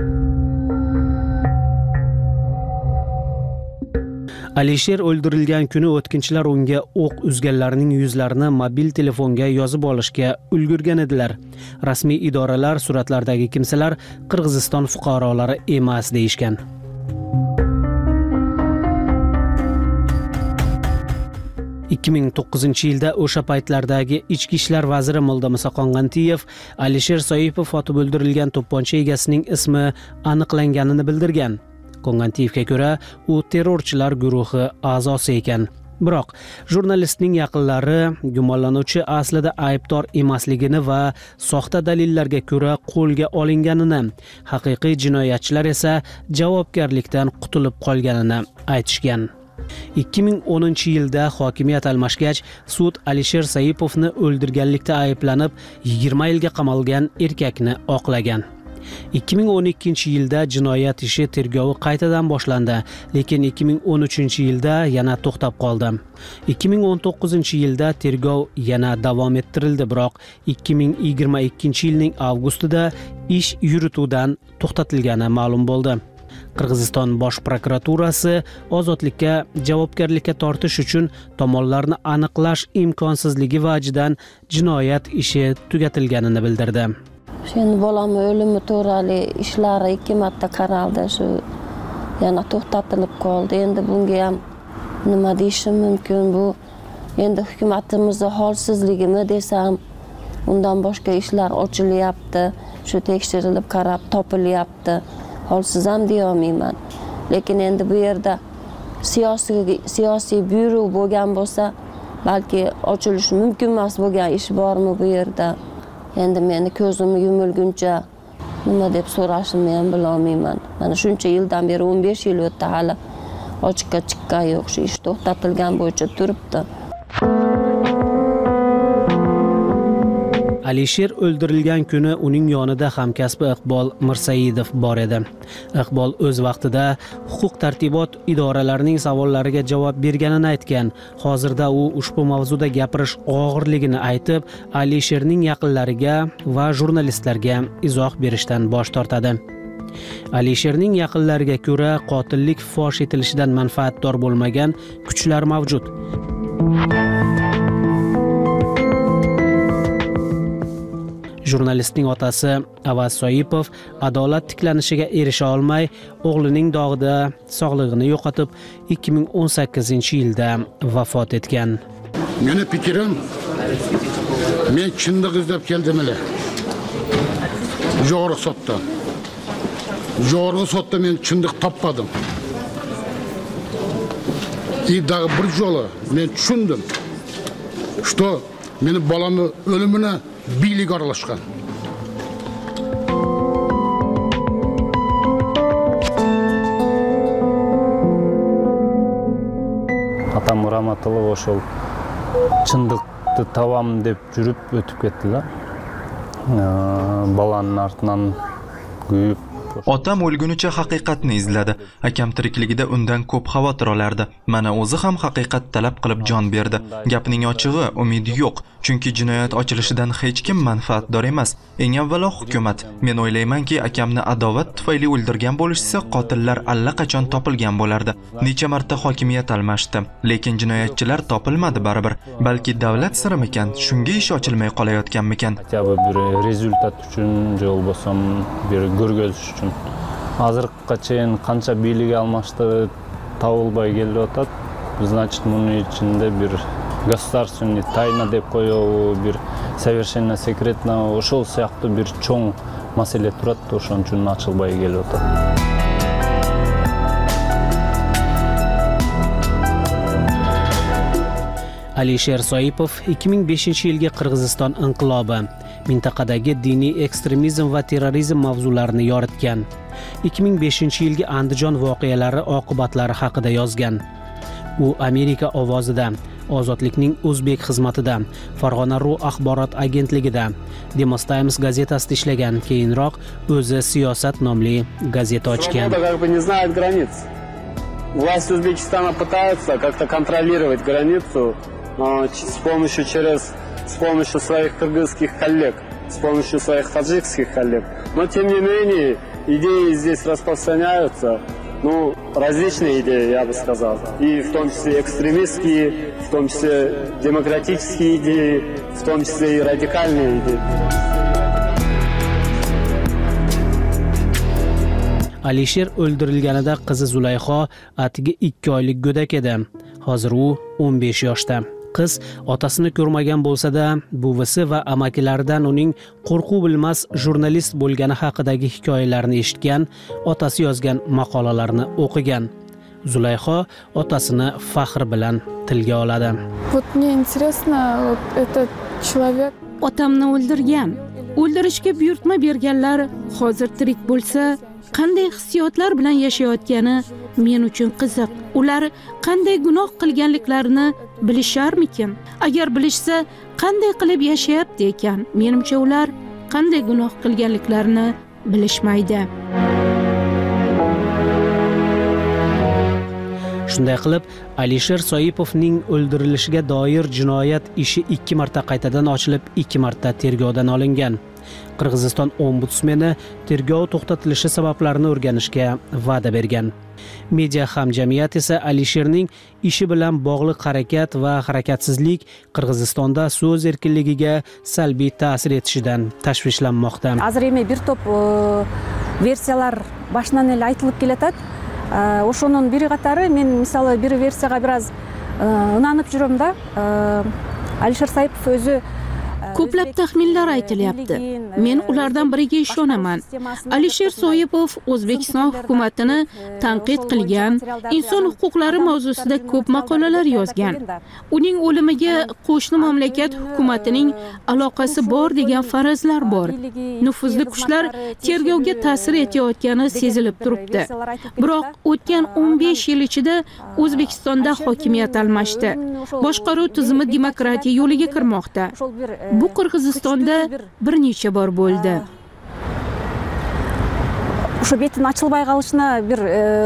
Alisher o'ldirilgan kuni o'tkinchilar unga o'q uzganlarning yuzlarini mobil telefonga yozib olishga ulgurgan edilar. Rasmiy idoralar suratlardagi kimsalar Qirg'iziston fuqarolari emas deyishgan. ...2009-yilda o'sha paytlardagi ichki ishlar vaziri Moldamusa Qongantiyev Alisher Soipov otib o'ldirilgan to'pponcha egasining ismi aniqlanganini bildirgan. Qongantiyevga ko'ra, u terrorchilar guruhi a'zosi ekan. Biroq jurnalistning yaqinlari gumonlanuvchi aslida aybdor emasligini va soxta dalillarga ko'ra qo'lga olinganini, haqiqiy jinoyatchilar esa javobgarlikdan qutulib qolganini aytishgan. 2010-yilda hokimiyat almashgach, sud Alisher Soipovni o'ldirganlikda ayblanib 20 yilga qamalgan erkakni oqlagan. 2012-yilda jinoyat ishi tergovi qaytadan boshlandi, lekin 2013-yilda yana to'xtab qoldi. 2019-yilda tergov yana davom ettirildi, biroq 2022-yilning avgustida ish yurituvdan to'xtatilgani ma'lum bo'ldi. Qirg'iziston bosh prokuraturasi ozodlikka javobgarlikka tortish uchun tomonlarni aniqlash imkonsizligi vajidan jinoyat ishi tugatilganini bildirdi. Endi bolam o'limi to'g'rali ishlari 2 marta qaraldi, shu yana to'xtatilib qoldi. Endi bunga ham nima deyishim mumkin? Bu endi hukumatimizning holsizligimi desam, undan boshqa ishlar ochilyapti, shu tekshirilib qarab topilyapti. Holsiz ham deya olmayman. Lekin endi bu yerda siyosiy buyruq bo'lgan bo'lsa, balki ochilishi mumkin emas bo'lgan ish bormi bu yerda? Endi meni ko'zimni yumilguncha nima deb so'rashimni ham bila olmayman. Mana shuncha yildan beri 15 yil o'tdi, hali ochiqqa chiqqan yo'q. Shu ish to'xtatilgan bo'yicha turibdi. Alisher o'ldirilgan kuni uning yonida hamkasbi Iqbol Mirsaidov bor edi. Iqbol o'z vaqtida huquq tartibot idoralarining savollariga javob berganini aytgan. Hozirda u ushbu mavzuda gapirish og'irligini aytib, Alisherning yaqinlariga va jurnalistlarga izoh berishdan bosh tortadi. Alisherning yaqinlariga ko'ra, qotillik fosh etilishidan manfaatdor bo'lmagan kuchlar mavjud. Jurnalistning otasi Avaz Soipov adolat tiklanishiga erisha olmay, o'g'lining dog'ida sog'lig'ini yo'qotib, 2018-yilda vafot etgan. Meni fikrim, men chinlik izlab keldim ele. Jo'g'ri sotda men chinlik topmadim. Daha bir yo'li men tushundim. Что meni bolamni o'limini biylik aralashgan. Atam rahmatulloh ошол чындыкты табам деп жүрүп өтүп кетти. Баланын артынан күйүп. Otam o'lgunicha haqiqatni izladi. Akam tirikligida undan ko'p xavotir olardi. Mana o'zi ham haqiqat talab qilib jon berdi. Gapning ochig'i, umid yo'q, chunki jinoyat ochilishidan hech kim manfaatdor emas. Eng avvalo hukumat. Men o'ylaymanki, akamni adovat tufayli o'ldirgan bo'lishsa, qotillar allaqachon topilgan bo'lardi. Necha marta hokimiyat almashdi, lekin jinoyatchilar topilmadi baribir. Balki davlat sirimikan, shunga ish ochilmay qolayotganmikan. Bir rezultat uchun, jo bo'lsam bir ko'rgazib uchun. Hozirga чейин qancha biyligi almashdi табылбай келип атат. Значит, bunun içinde bir государственный тайна деп коебу, bir совершенно секретно, ошол сыяктуу bir чоң маселе турат, ошон үчүн ачылбай келип атат. Alisher Soipov 2005-yilgi Qirg'iziston inqilobi, mintaqadagi diniy ekstremizm va terrorizm mavzularini yoritgan. 2005-yilgi Andijon voqealari oqibatlari haqida yozgan. U Amerika ovozida, Ozodlikning o'zbek xizmatida, Farg'ona.ru axborot agentligida, Demos Times gazetasida ishlagan, keyinroq o'zi Siyosat nomli gazeta ochgan. Власть Узбекистана пытается как-то контролировать границу с помощью своих кыргызских коллег, с помощью своих таджикских коллег. Но тем не менее идеи здесь распространяются, различные идеи, я бы сказал, и в том числе экстремистские, в том числе демократические идеи, в том числе и радикальные идеи. Alisher o'ldirilganida qizi Zulayho atigi 2 oylik go'dak edi. Hozir u 15 yoshda. Qiz otasini ko'rmagan bo'lsa-da, buvisi va amakilaridan uning qo'rquv bilmas jurnalist bo'lgani haqidagi hikoyalarni eshitgan, otasi yozgan maqolalarni o'qigan. Zulayho otasini faxr bilan tilga oladi. Вот мне интересно, вот этот человек Otamni o'ldirgan, o'ldirishga buyurtma berganlar hozir tirik bo'lsa, qanday hissiyotlar bilan yashayotgani men uchun qiziq. Ular qanday gunoh qilganliklarini bilisharmikin? Agar bilishsa, qanday qilib yashayapti ekan? Menimcha ular qanday gunoh qilganliklarini bilishmaydi. Shunday qilib, Alisher Soipovning o'ldirilishiga doir jinoyat ishi 2 marta qaytadan ochilib, 2 marta tergovdan olingan. Qirg'iziston ombudsmeni tergov to'xtatilishi sabablarini o'rganishga va'da bergan. Media hamjamiyat esa Alisherning ishi bilan bog'liq harakat va harakatsizlik Qirg'izistonda so'z erkinligiga salbiy ta'sir etishidan tashvishlanmoqda. Азыр эми бир топ версиялар башынан эле айтылып келатат. Ошонун бири катары мен мисалы бир версияга бир аз ынанып жүрөм да. Alisher Soipov өзү Ko'plab taxminlar aytilyapti. Men ulardan biriga ishonaman. Alisher Soipov O'zbekiston hukumatini tanqid qilgan, inson huquqlari mavzusida ko'p maqolalar yozgan. Uning o'limiga qo'shni mamlakat hukumatining aloqasi bor degan farazlar bor. Nufuzli kuchlar tergovga ta'sir etayotgani sezilib turibdi. Biroq o'tgan 15 yil ichida O'zbekistonda hokimiyat almashdi. Boshqaruv tizimi demokratiya yo'liga kirmoqda. Bu Qirg'izistonda bir necha bor bo'ldi. O'sha betin ochilmay qolishina bir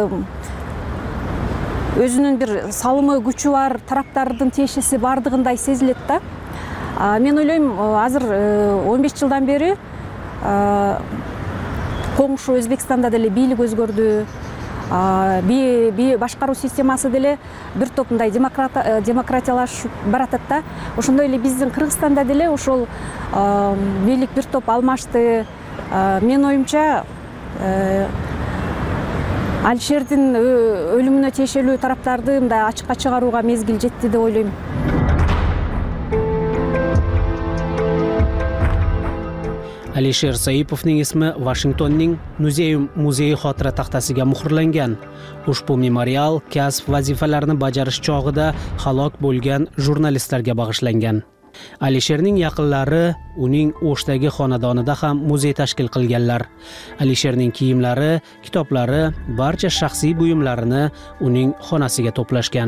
өзүнүн бир салымы күчү бар тараптардын тиешеси бардыгындай сезилет да. Мен ойлойм, азыр 15 жылдан бери коңшу Өзбекстанда деле бийлик өзгөрдү. башкаруу системасы деле бир топ мындай демократиялашып баратат да. Ошондой эле биздин Кыргызстанда деле ошол бийлик бир топ алмашты. Мен оюмча Алишердин өлүмүнө тиешелүү тараптарды мындай ачыкка чыгарууга мезгил жетти деп ойлойм. Alisher Saipovning ismi Washingtonning Muzeum muzeyi xotira taxtasiga muhrlangan. Ushbu memorial kasb vazifalarini bajarish chog'ida halok bo'lgan jurnalistlarga bag'ishlangan. Alisherning yaqinlari uning O'shdagi xonadonida ham muzey tashkil qilganlar. Alisherning kiyimlari, kitoblari, barcha shaxsiy buyumlarini uning xonasiga to'plashgan.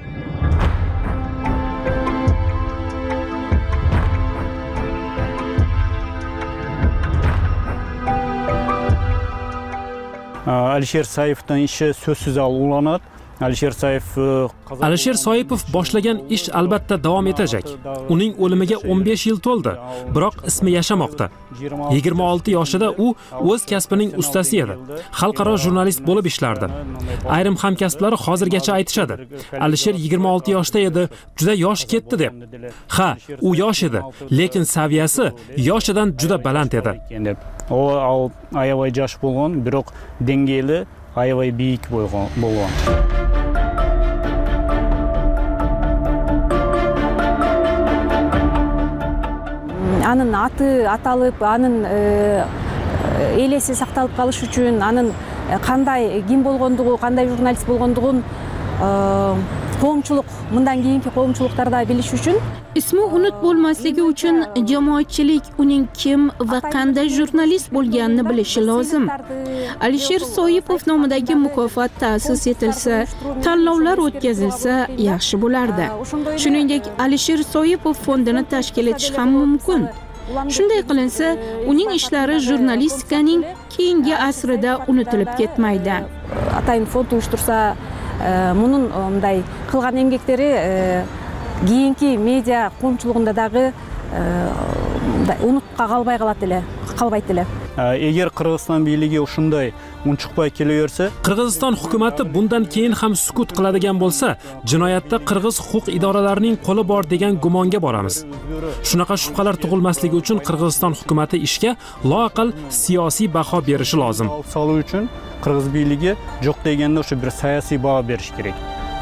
Alisher Saipovning ishi so'zsiz ulg'anadi. Alisher Saipov boshlagan ish albatta davom etacak. Uning o'limiga 15 yil to'ldi, biroq ismi yashamoqda. 26 yoshida u o'z kasbining ustasi edi. Xalqaro jurnalist bo'lib ishlardi. Ayrim hamkasblari hozirgacha aytishadi. Alisher 26 yoshda edi, juda yosh ketdi deb. Ha, u yosh edi, lekin saviyasi yoshidan juda baland edi. O ayavay yosh bo'lgan, biroq dengeli ayavay biyik bo'lgan. Анын аты аталып, анын элеси сакталып калыш үчүн, анын кандай ким болгондугу, кандай журналист болгондугун коомчулук, мындан кийинки коомчулуктарда билиш үчүн, ismi unut bo'lmasligi uchun jamoatchilik uning kim va qanday jurnalist bo'lganini bilishi lozim. Alisher Saipov nomidagi mukofot ta'sis etilsa, tanlovlar o'tkazilsa yaxshi bo'lardi. Shuningdek, Alisher Saipov fondini tashkil etish ham mumkin. Shunday qilinsa, uning ishlari jurnalistikaning keyingi asrida unutilib ketmaydi. Атайын фонд uyushtursa, мунун мындай кылган эмгектери кийинки медиа коомчулугунда дагы унутка калбайт эле. Эгер Кыргызстан бийлиги ушундай унчукпай келеверсе, Qirg'iziston hukumati bundan keyin ham sukut qiladigan bo'lsa, jinoyatda qirg'iz huquq idoralarining qo'li bor degan gumonga boramiz. Shunaqa shubhalar tug'ilmasligi uchun Qirg'iziston hukumati ishga loaqal siyosiy baho berishi lozim. Solu uchun Qirg'iz biyligi yo'q deganda o'sha bir siyosiy baho berish kerak.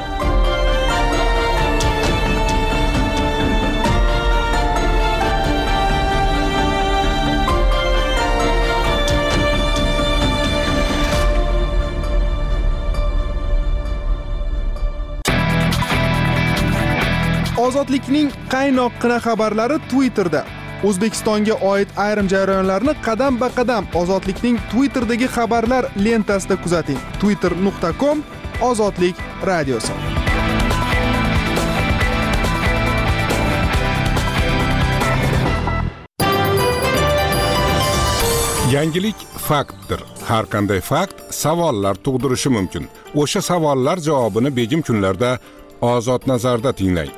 Ozodlikning qaynoqqina xabarlari Twitterda. O'zbekistonga oid ayrim jarayonlarni qadam-ba-qadam Ozodlikning Twitterdagi xabarlar lentasida kuzating. twitter.com Ozodlik radiosi. Yangilik faktdir. Har qanday fakt savollar tug'dirishi mumkin. O'sha savollar javobini begim kunlarda Ozod nazarda tinglang.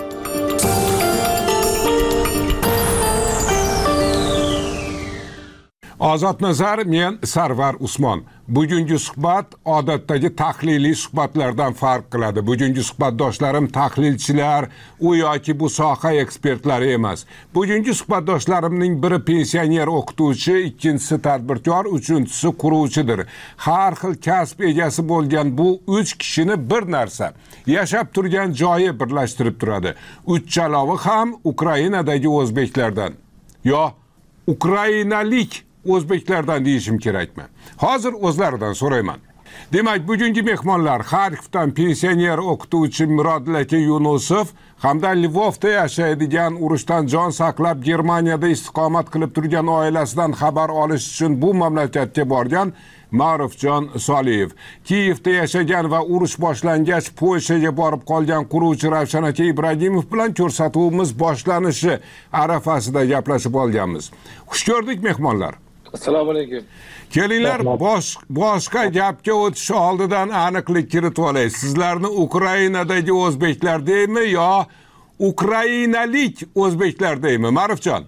Ozod nazar, men Sarvar Usmon. Bugungi suhbat odatdagi tahliliy suhbatlardan farq qiladi. Bugungi suhbatdoshlarim tahlilchilar, u yoki bu soha ekspertlari emas. Bugungi suhbatdoshlarimning biri pensioner o'qituvchi, ikkinchisi tadbirkor, uchinchisi quruvchidir. Har xil kasb egasi bo'lgan bu 3 kishini bir narsa, yashab turgan joyi birlashtirib turadi. Uchchalovi ham Ukrainadagi o'zbeklardan. Yo, ukrainalik o'zbeklardan deyishim kerakmi? Hozir o'zlaridan so'rayman. Demak, bugungi mehmonlar Xarkovdan pensioner o'qituvchi Murodlaka Yunusov hamda Lvovda yashaydigan, urushdan jon saqlab Germaniyada istiqomat qilib turgan oilasidan xabar olish uchun bu mamlakatga borgan Ma'rufjon Soliyev. Kiyevda yashagan va urush boshlangach Polshaga borib qolgan quruvchi Ravshan aka Ibragimov bilan ko'rsatuvimiz boshlanishi arafasida gaplashib olganmiz. Xush ko'rdik mehmonlar. Assalomu alaykum. Kelinglar, boshqa gapga o'tish oldidan aniqlik kiritib olay. Sizlarni Ukrainadagi o'zbeklar deymi yo ukrainalik o'zbeklar deymi, Ma'rufjon?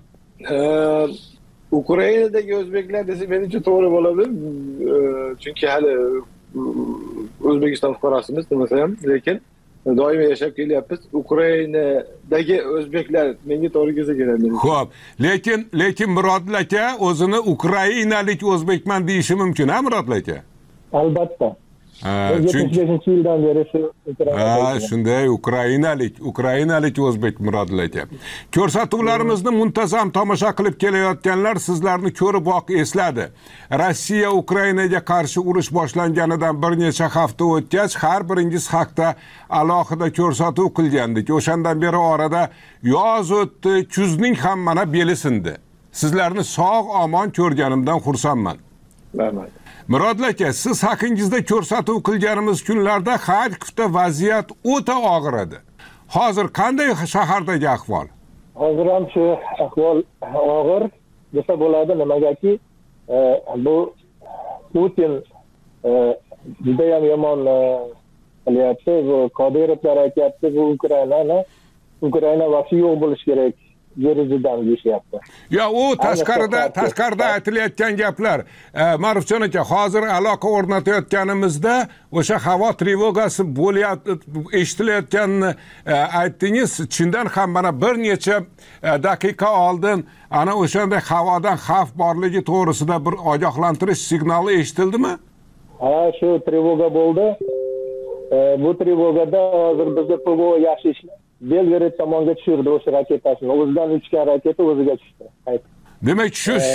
Ukrainadagi o'zbeklar desa men uchun to'g'ri bo'ladi. Chunki hali O'zbekiston fuqarosimiz demasa ham, lekin doimiy yashab kelyapmiz. Ukrainadagi o'zbeklar menga to'g'ri kelsa keladi. Xo'p, lekin Murodil aka o'zini ukrainalik o'zbekman deyishi mumkin, ha Murodil aka? Albatta. 75-yildan beri shunday ukrainalik o'zbek Murodil aka. Ko'rsatuvlarimizni muntazam tomosha qilib kelayotganlar sizlarni ko'riboq esladi. Rossiya Ukrainaga qarshi urush boshlanganidan bir necha hafta o'tgach, har biringiz haqida alohida ko'rsatuv qilgandik. O'shandan beri orada yoz o'tdi, kuzning ham mana beli sindi. Sizlarni sog' omon ko'rganimdan xursandman. Rahmat. Murodil aka, siz haqingizda ko'rsatuv qilganimiz kunlarda Xarkovda vaziyat o'ta og'ir edi. Hozir qanday shahardagi ahvol? Hozir ham shu ahvol og'ir desa bo'ladi, nimagaki bu Putin juda ham yomon qilyapti. Bu Qodirovlar aytyapti, bu Ukraina vaqti yo'q bo'lishi kerak. Yerizidan deyishyapti. Ya u tashqarida aytilayotgan gaplar. Ma'rufjon aka, hozir aloqa o'rnatayotganimizda o'sha havo trevogasi eshitilayotganini aytdingiz. Chindan ham mana bir necha daqiqa oldin ana o'shanday havodan xavf borligi to'g'risida bir ogohlantirish signali eshittildimi? Ha, shu trevoga bo'ldi. Bu trevogada hozir bizda PVO yaxshi ishlaydi. Belgorod tomonga tushirdi o'sha raketasini. O'zidan uchgan raketa o'ziga tushdi. Demak,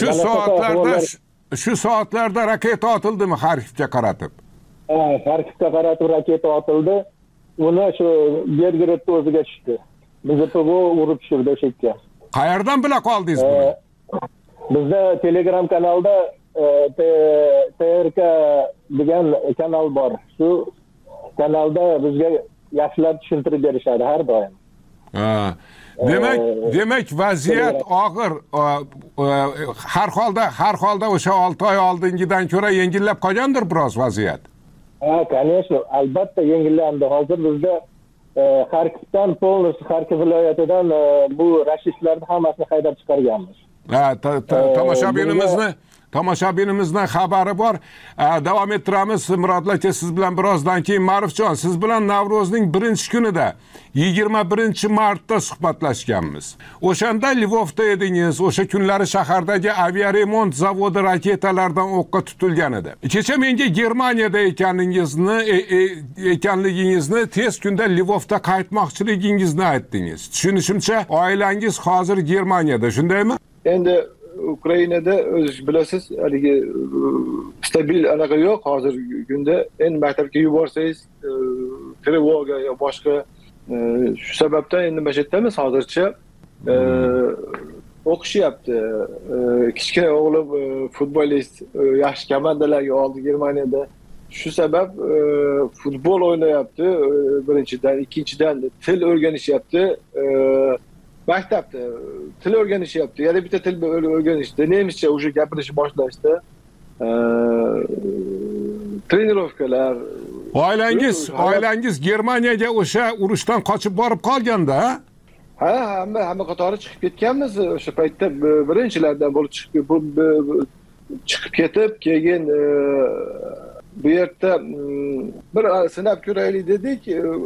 shu soatlarda raketa otildimi Xarkovga qaratib? Xarkovga qaratib raketa otildi. Uni shu Belgorodga o'ziga tushdi. Bizni PVO urib tushirdi o'sha yerga. Qayerdan bila qoldingiz buni? Bizda Telegram kanalda TRK degan kanal bor. Shu kanalda bizga yaxshilab tushuntirib berishadi har doim. Demak vaziyat og'ir. Har holda o'sha 6 oy oldingidan ko'ra yengillab qolgandir biroz vaziyat. Ha, конечно, albatta yengillandi. Hozir bizda Xarkovdan polностью Xarkov viloyatidan bu rashistlarni hammasini haydab chiqarganmiz. Tomoshabinimizdan xabari bor. Davom ettiramiz. Murodil aka, siz bilan birozdan keyin Ma'rufjon, siz bilan Navro'zning 1-kunida 21-martda suhbatlashganmiz. O'shanda Lvovda edingiz. O'sha kunlari shahardagi aviaremont zavodi raketalardan o'qqa tutilgan edi. Kecha menga Germaniyada ekanligingizni, tez kunda Lvovda qaytmoqchiligingizni aytdingiz. Tushunishimcha, oilangiz hozir Germaniyada, shundaymi? Endi Ukrainada o'zingiz bilasiz, haligi stabil anaqa yo'q hozirgi kunda. Endi maktabga yuborsangiz trevoga yo boshqa shu sababdan endi mana shu yerdamiz hozircha o'qishyapti. Kichkina o'g'lim futbolist, yaxshi komandalarga oldi Germaniyada. Shu sabab futbol o'ynayapti birinchidan, ikkinchidan til o'rganishyapti. Maktabda til o'rganishyapti. Yana bitta til o'rganishdi. Nemischa o'sha gapirishni boshlashdi. Trenirovkalar. Oilangiz Germaniyaga o'sha urushdan qochib borib qolganda, ha? Hamma qatori chiqib ketganmiz. O'sha paytda birinchilardan bo'lib chiqib ketib, keyin bu yerda bir sinab ko'raylik dedik.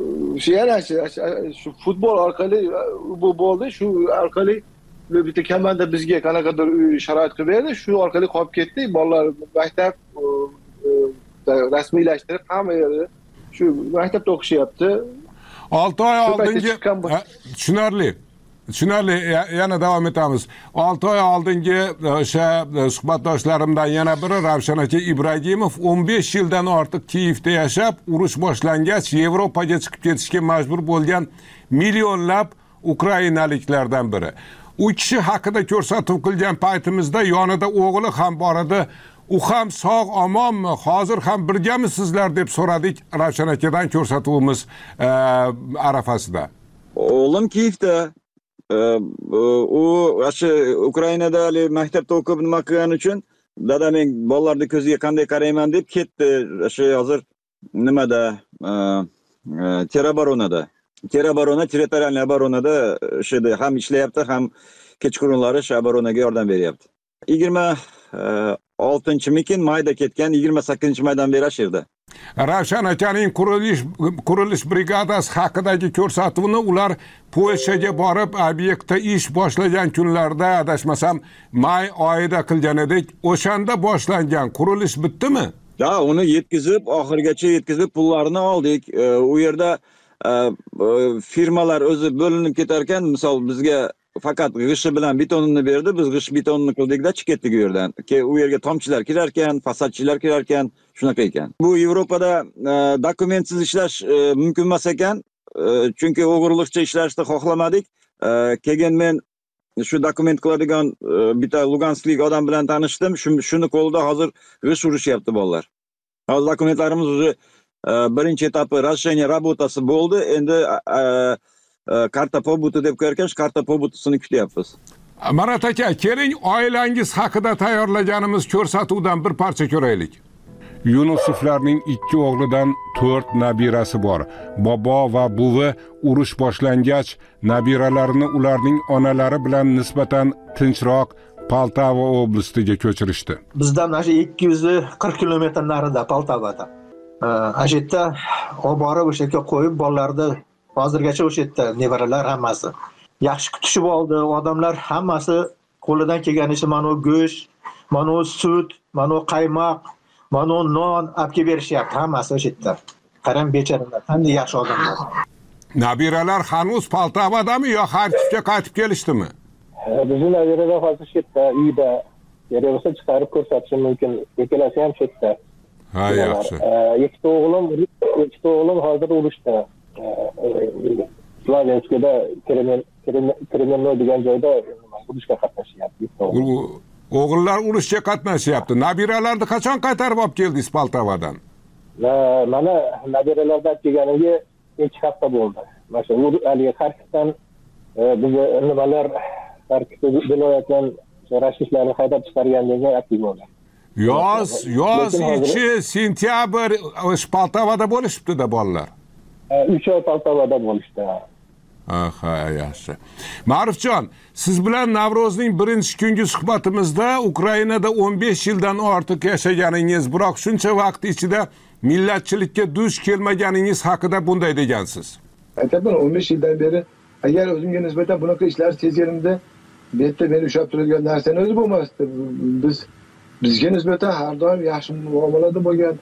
Shu futbol orqali bu bo'ldi. Shu orqali bitta komanda bizga qanaqadir sharoit qilib berdi. Shu orqali qolib ketdik. Bolalar maktab rasmiylashtirib hamma yerda shu maktabda o'qishyapti. 6 oy oldingi tushunarli, yana davom etamiz. 6 oy oldingi o'sha suhbatdoshlarimdan yana biri Ravshan aka Ibragimov 15 yildan ortiq Kiyevda yashab, urush boshlangach Yevropaga chiqib ketishga majbur bo'lgan millionlab ukrainaliklardan biri. U kishi haqida ko'rsatuv qilgan paytimizda yonida o'g'li ham bor edi. U ham sog' omonmi? Hozir ham birgamisizlar deb so'radik Ravshan akadan ko'rsatuvimiz arafasida. O'g'lim Kiyevda. U o'sha Ukrainada maktabda o'qib nima qilgani uchun dadaning bolalarning ko'ziga qanday qarayman deb ketdi. O'sha hozir nimada Terabaronada, territorial oboronada o'shada ham ishlayapti, ham kechqurunlari o'sha oboronaga yordam beryapti. 26-mikin mayda ketgan, 28-maydan beri o'sha yerda. Ravshan akaning qurilish brigadasi haqidagi ko'rsatuvni ular Polshaga borib obyektda ish boshlagan kunlarda adashmasam may oyida qilgan edik. O'shanda boshlangan qurilish bitdimi? Ya uni yetkazib, oxirigacha yetkazib pullarini oldik. U yerda firmalar o'zi bo'linib ketar ekan, misol bizga faqat g'isht bilan betonini berdi, biz g'isht betonini qildikda chiqib ketdik u yerdan. U yerga tomchilar kirar ekan, fasadchilar kirar ekan, shunaqa ekan. Bu Yevropada dokumentsiz ishlash mumkin emas ekan, chunki o'g'irlikcha ishlashni xohlamadik. Keyin men shu dokument qiladigan bitta lugansklik odam bilan tanishdim. Shuni qo'lida hozir g'isht urishyapti bolalar. Hozir dokumentlarimiz o'zi birinchi etapi расширение работасы bo'ldi. Endi karta pobuti deb qo'yarkan, shu karta pobutisini kutyapmiz. Marat aka, keling oilangiz haqida tayyorlaganimiz ko'rsatuvdan bir parcha ko'raylik. Yunusovlarning 2 o'g'lidan 4 nabirasi bor. Bobo va buvi urush boshlangach, nabiralarini ularning onalari bilan nisbatan tinchroq Poltava oblastiga ko'chirishdi. Bizdan mana 240 kilometr narida Poltavada. O'sha yerda olib borib o'sha yerga qo'yib bolalarni hozirgacha o'sha yerda nevaralar hammasi yaxshi kutishib oldi. Odamlar hammasi qo'lidan kelganicha mana go'sht, mana sut, mana qaymoq, mana non olib kelib berishyapti hammasi o'sha yerda. Qarang bechoralar, qanday yaxshi odamlar. Nabiralar hanuz Poltavadami yo Xarkivga qaytib kelishdimi? Bizning nabiralar hozir shu yerda, uyda. Kerak bo'lsa chiqarib ko'rsatishim mumkin. Ikkalasi ham shu yerda. Ha, yaxshi. Ikkita o'g'lim hozir urushda. Slavenskiyada Kremenno degan joyda urushga qatnashyapti. O'g'illar urushga qatnashyapti. Nabiralarni qachon qaytarib olib keldingiz Poltavadan? Mana nabiralardan olib kelganimga 2 hafta bo'ldi. Mana shu Xarkivdan biz nimalar Xarkiv viloyatidan rashishlarni haydab chiqargandan aktiv bo'ldi. Yoz ichi sentyabr Poltavada bo'lishibdi-da bolalar. 3 oy Poltavada bo'lishdi. Aha, yaxshi. Ma'rufjon, siz bilan Navrozning birinchi kungi suhbatimizda Ukrainada 15 yildan ortiq yashaganingiz, biroq shuncha vaqt ichida millatchilikka duch kelmaganingiz haqida bunday degansiz. Aytaman 15 yildan beri agar o'zimga nisbatan bunaqa ishlar sezganimda, bu yerda meni ushlab turgan narsani o'zi bo'lmasdi. Bizga nisbatan har doim yaxshi muomalada bo'lgan,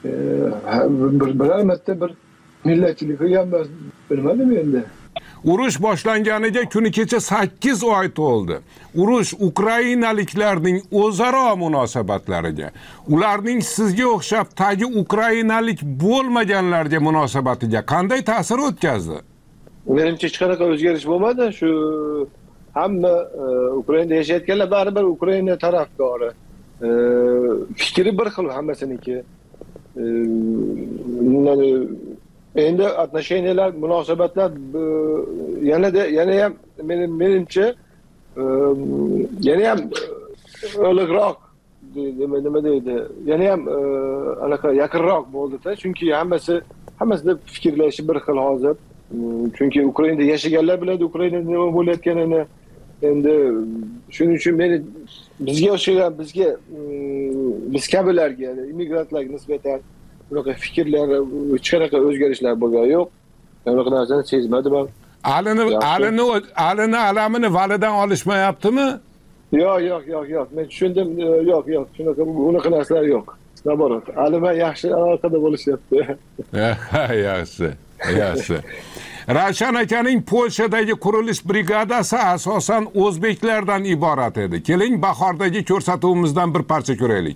biror marta bir millatchilik qilganmiz, bilmadim endi. Urush boshlanganiga kuni kecha 8 oy to'ldi. Urush ukrainaliklarning o'zaro munosabatlariga, ularning sizga o'xshab tagi ukrainalik bo'lmaganlarga munosabatiga qanday ta'sir o'tkazdi? Menimcha hech qanaqa o'zgarish bo'lmadi. Shu hamma Ukrainada yashayotganlar baribir Ukraina tarafdori. Fikri bir xil hammasiniki. Endi отношениялар, munosabatlar yana ham menimcha yana ham o'liqroq nima deydi, yana ham anaqa yaqinroq bo'ldi-da, chunki hammasida fikrlashi bir xil hozir. Chunki Ukrainada yashaganlar biladi Ukrainada nima bo'layotganini. Endi shuning uchun bizga o'xshagan biz kabilarga, immigrantlarga nisbatan bunaqa fikrlar, hech qanaqa o'zgarishlar bo'lgan yo'q. Bunaqa narsani sezmadim ham. Alini alamini validan olishmayaptimi? Yo'q. Men tushundim. Yo'q. Bunaqa narsalar yo'q. Naborot. Alima yaxshi aloqada bo'lishyapti. Yaxshi. Ravshan akaning Polshadagi qurilish brigadasi asosan o'zbeklardan iborat edi. Keling, bahordagi ko'rsatuvimizdan bir parcha ko'raylik.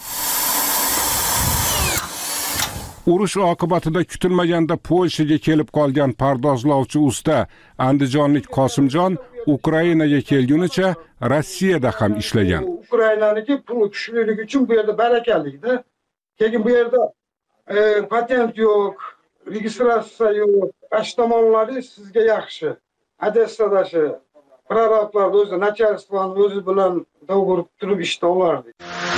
Urush oqibatida kutilmaganda Polshaga kelib qolgan pardozlovchi usta andijonlik Qosimjon Ukrainaga kelgunicha Rossiyada ham ishlagan. Ukrainaniki pul kuchliligi uchun bu yerda barakallida. Keyin bu yerda patent yo'q, registratsiya yo'q. Ash tomonlari sizga yaxshi. Odessadashi prorablarni o'zi начальствоning o'zi bilan do'g'ri turib ishda olardi.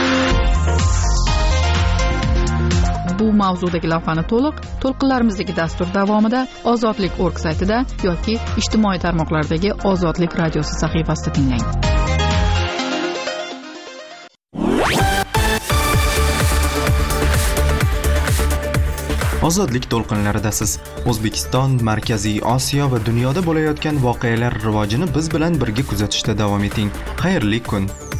Bu mavzudagi lavhani to'lqinlarimizdagi dastur davomida ozodlik.org saytida yoki ijtimoiy tarmoqlardagi Ozodlik radiosi sahifasida tinglang. Ozodlik to'lqinlaridasiz. O'zbekiston, Markaziy Osiyo va dunyoda bo'layotgan voqealar rivojini biz bilan birga kuzatishda davom eting. Xayrli kun.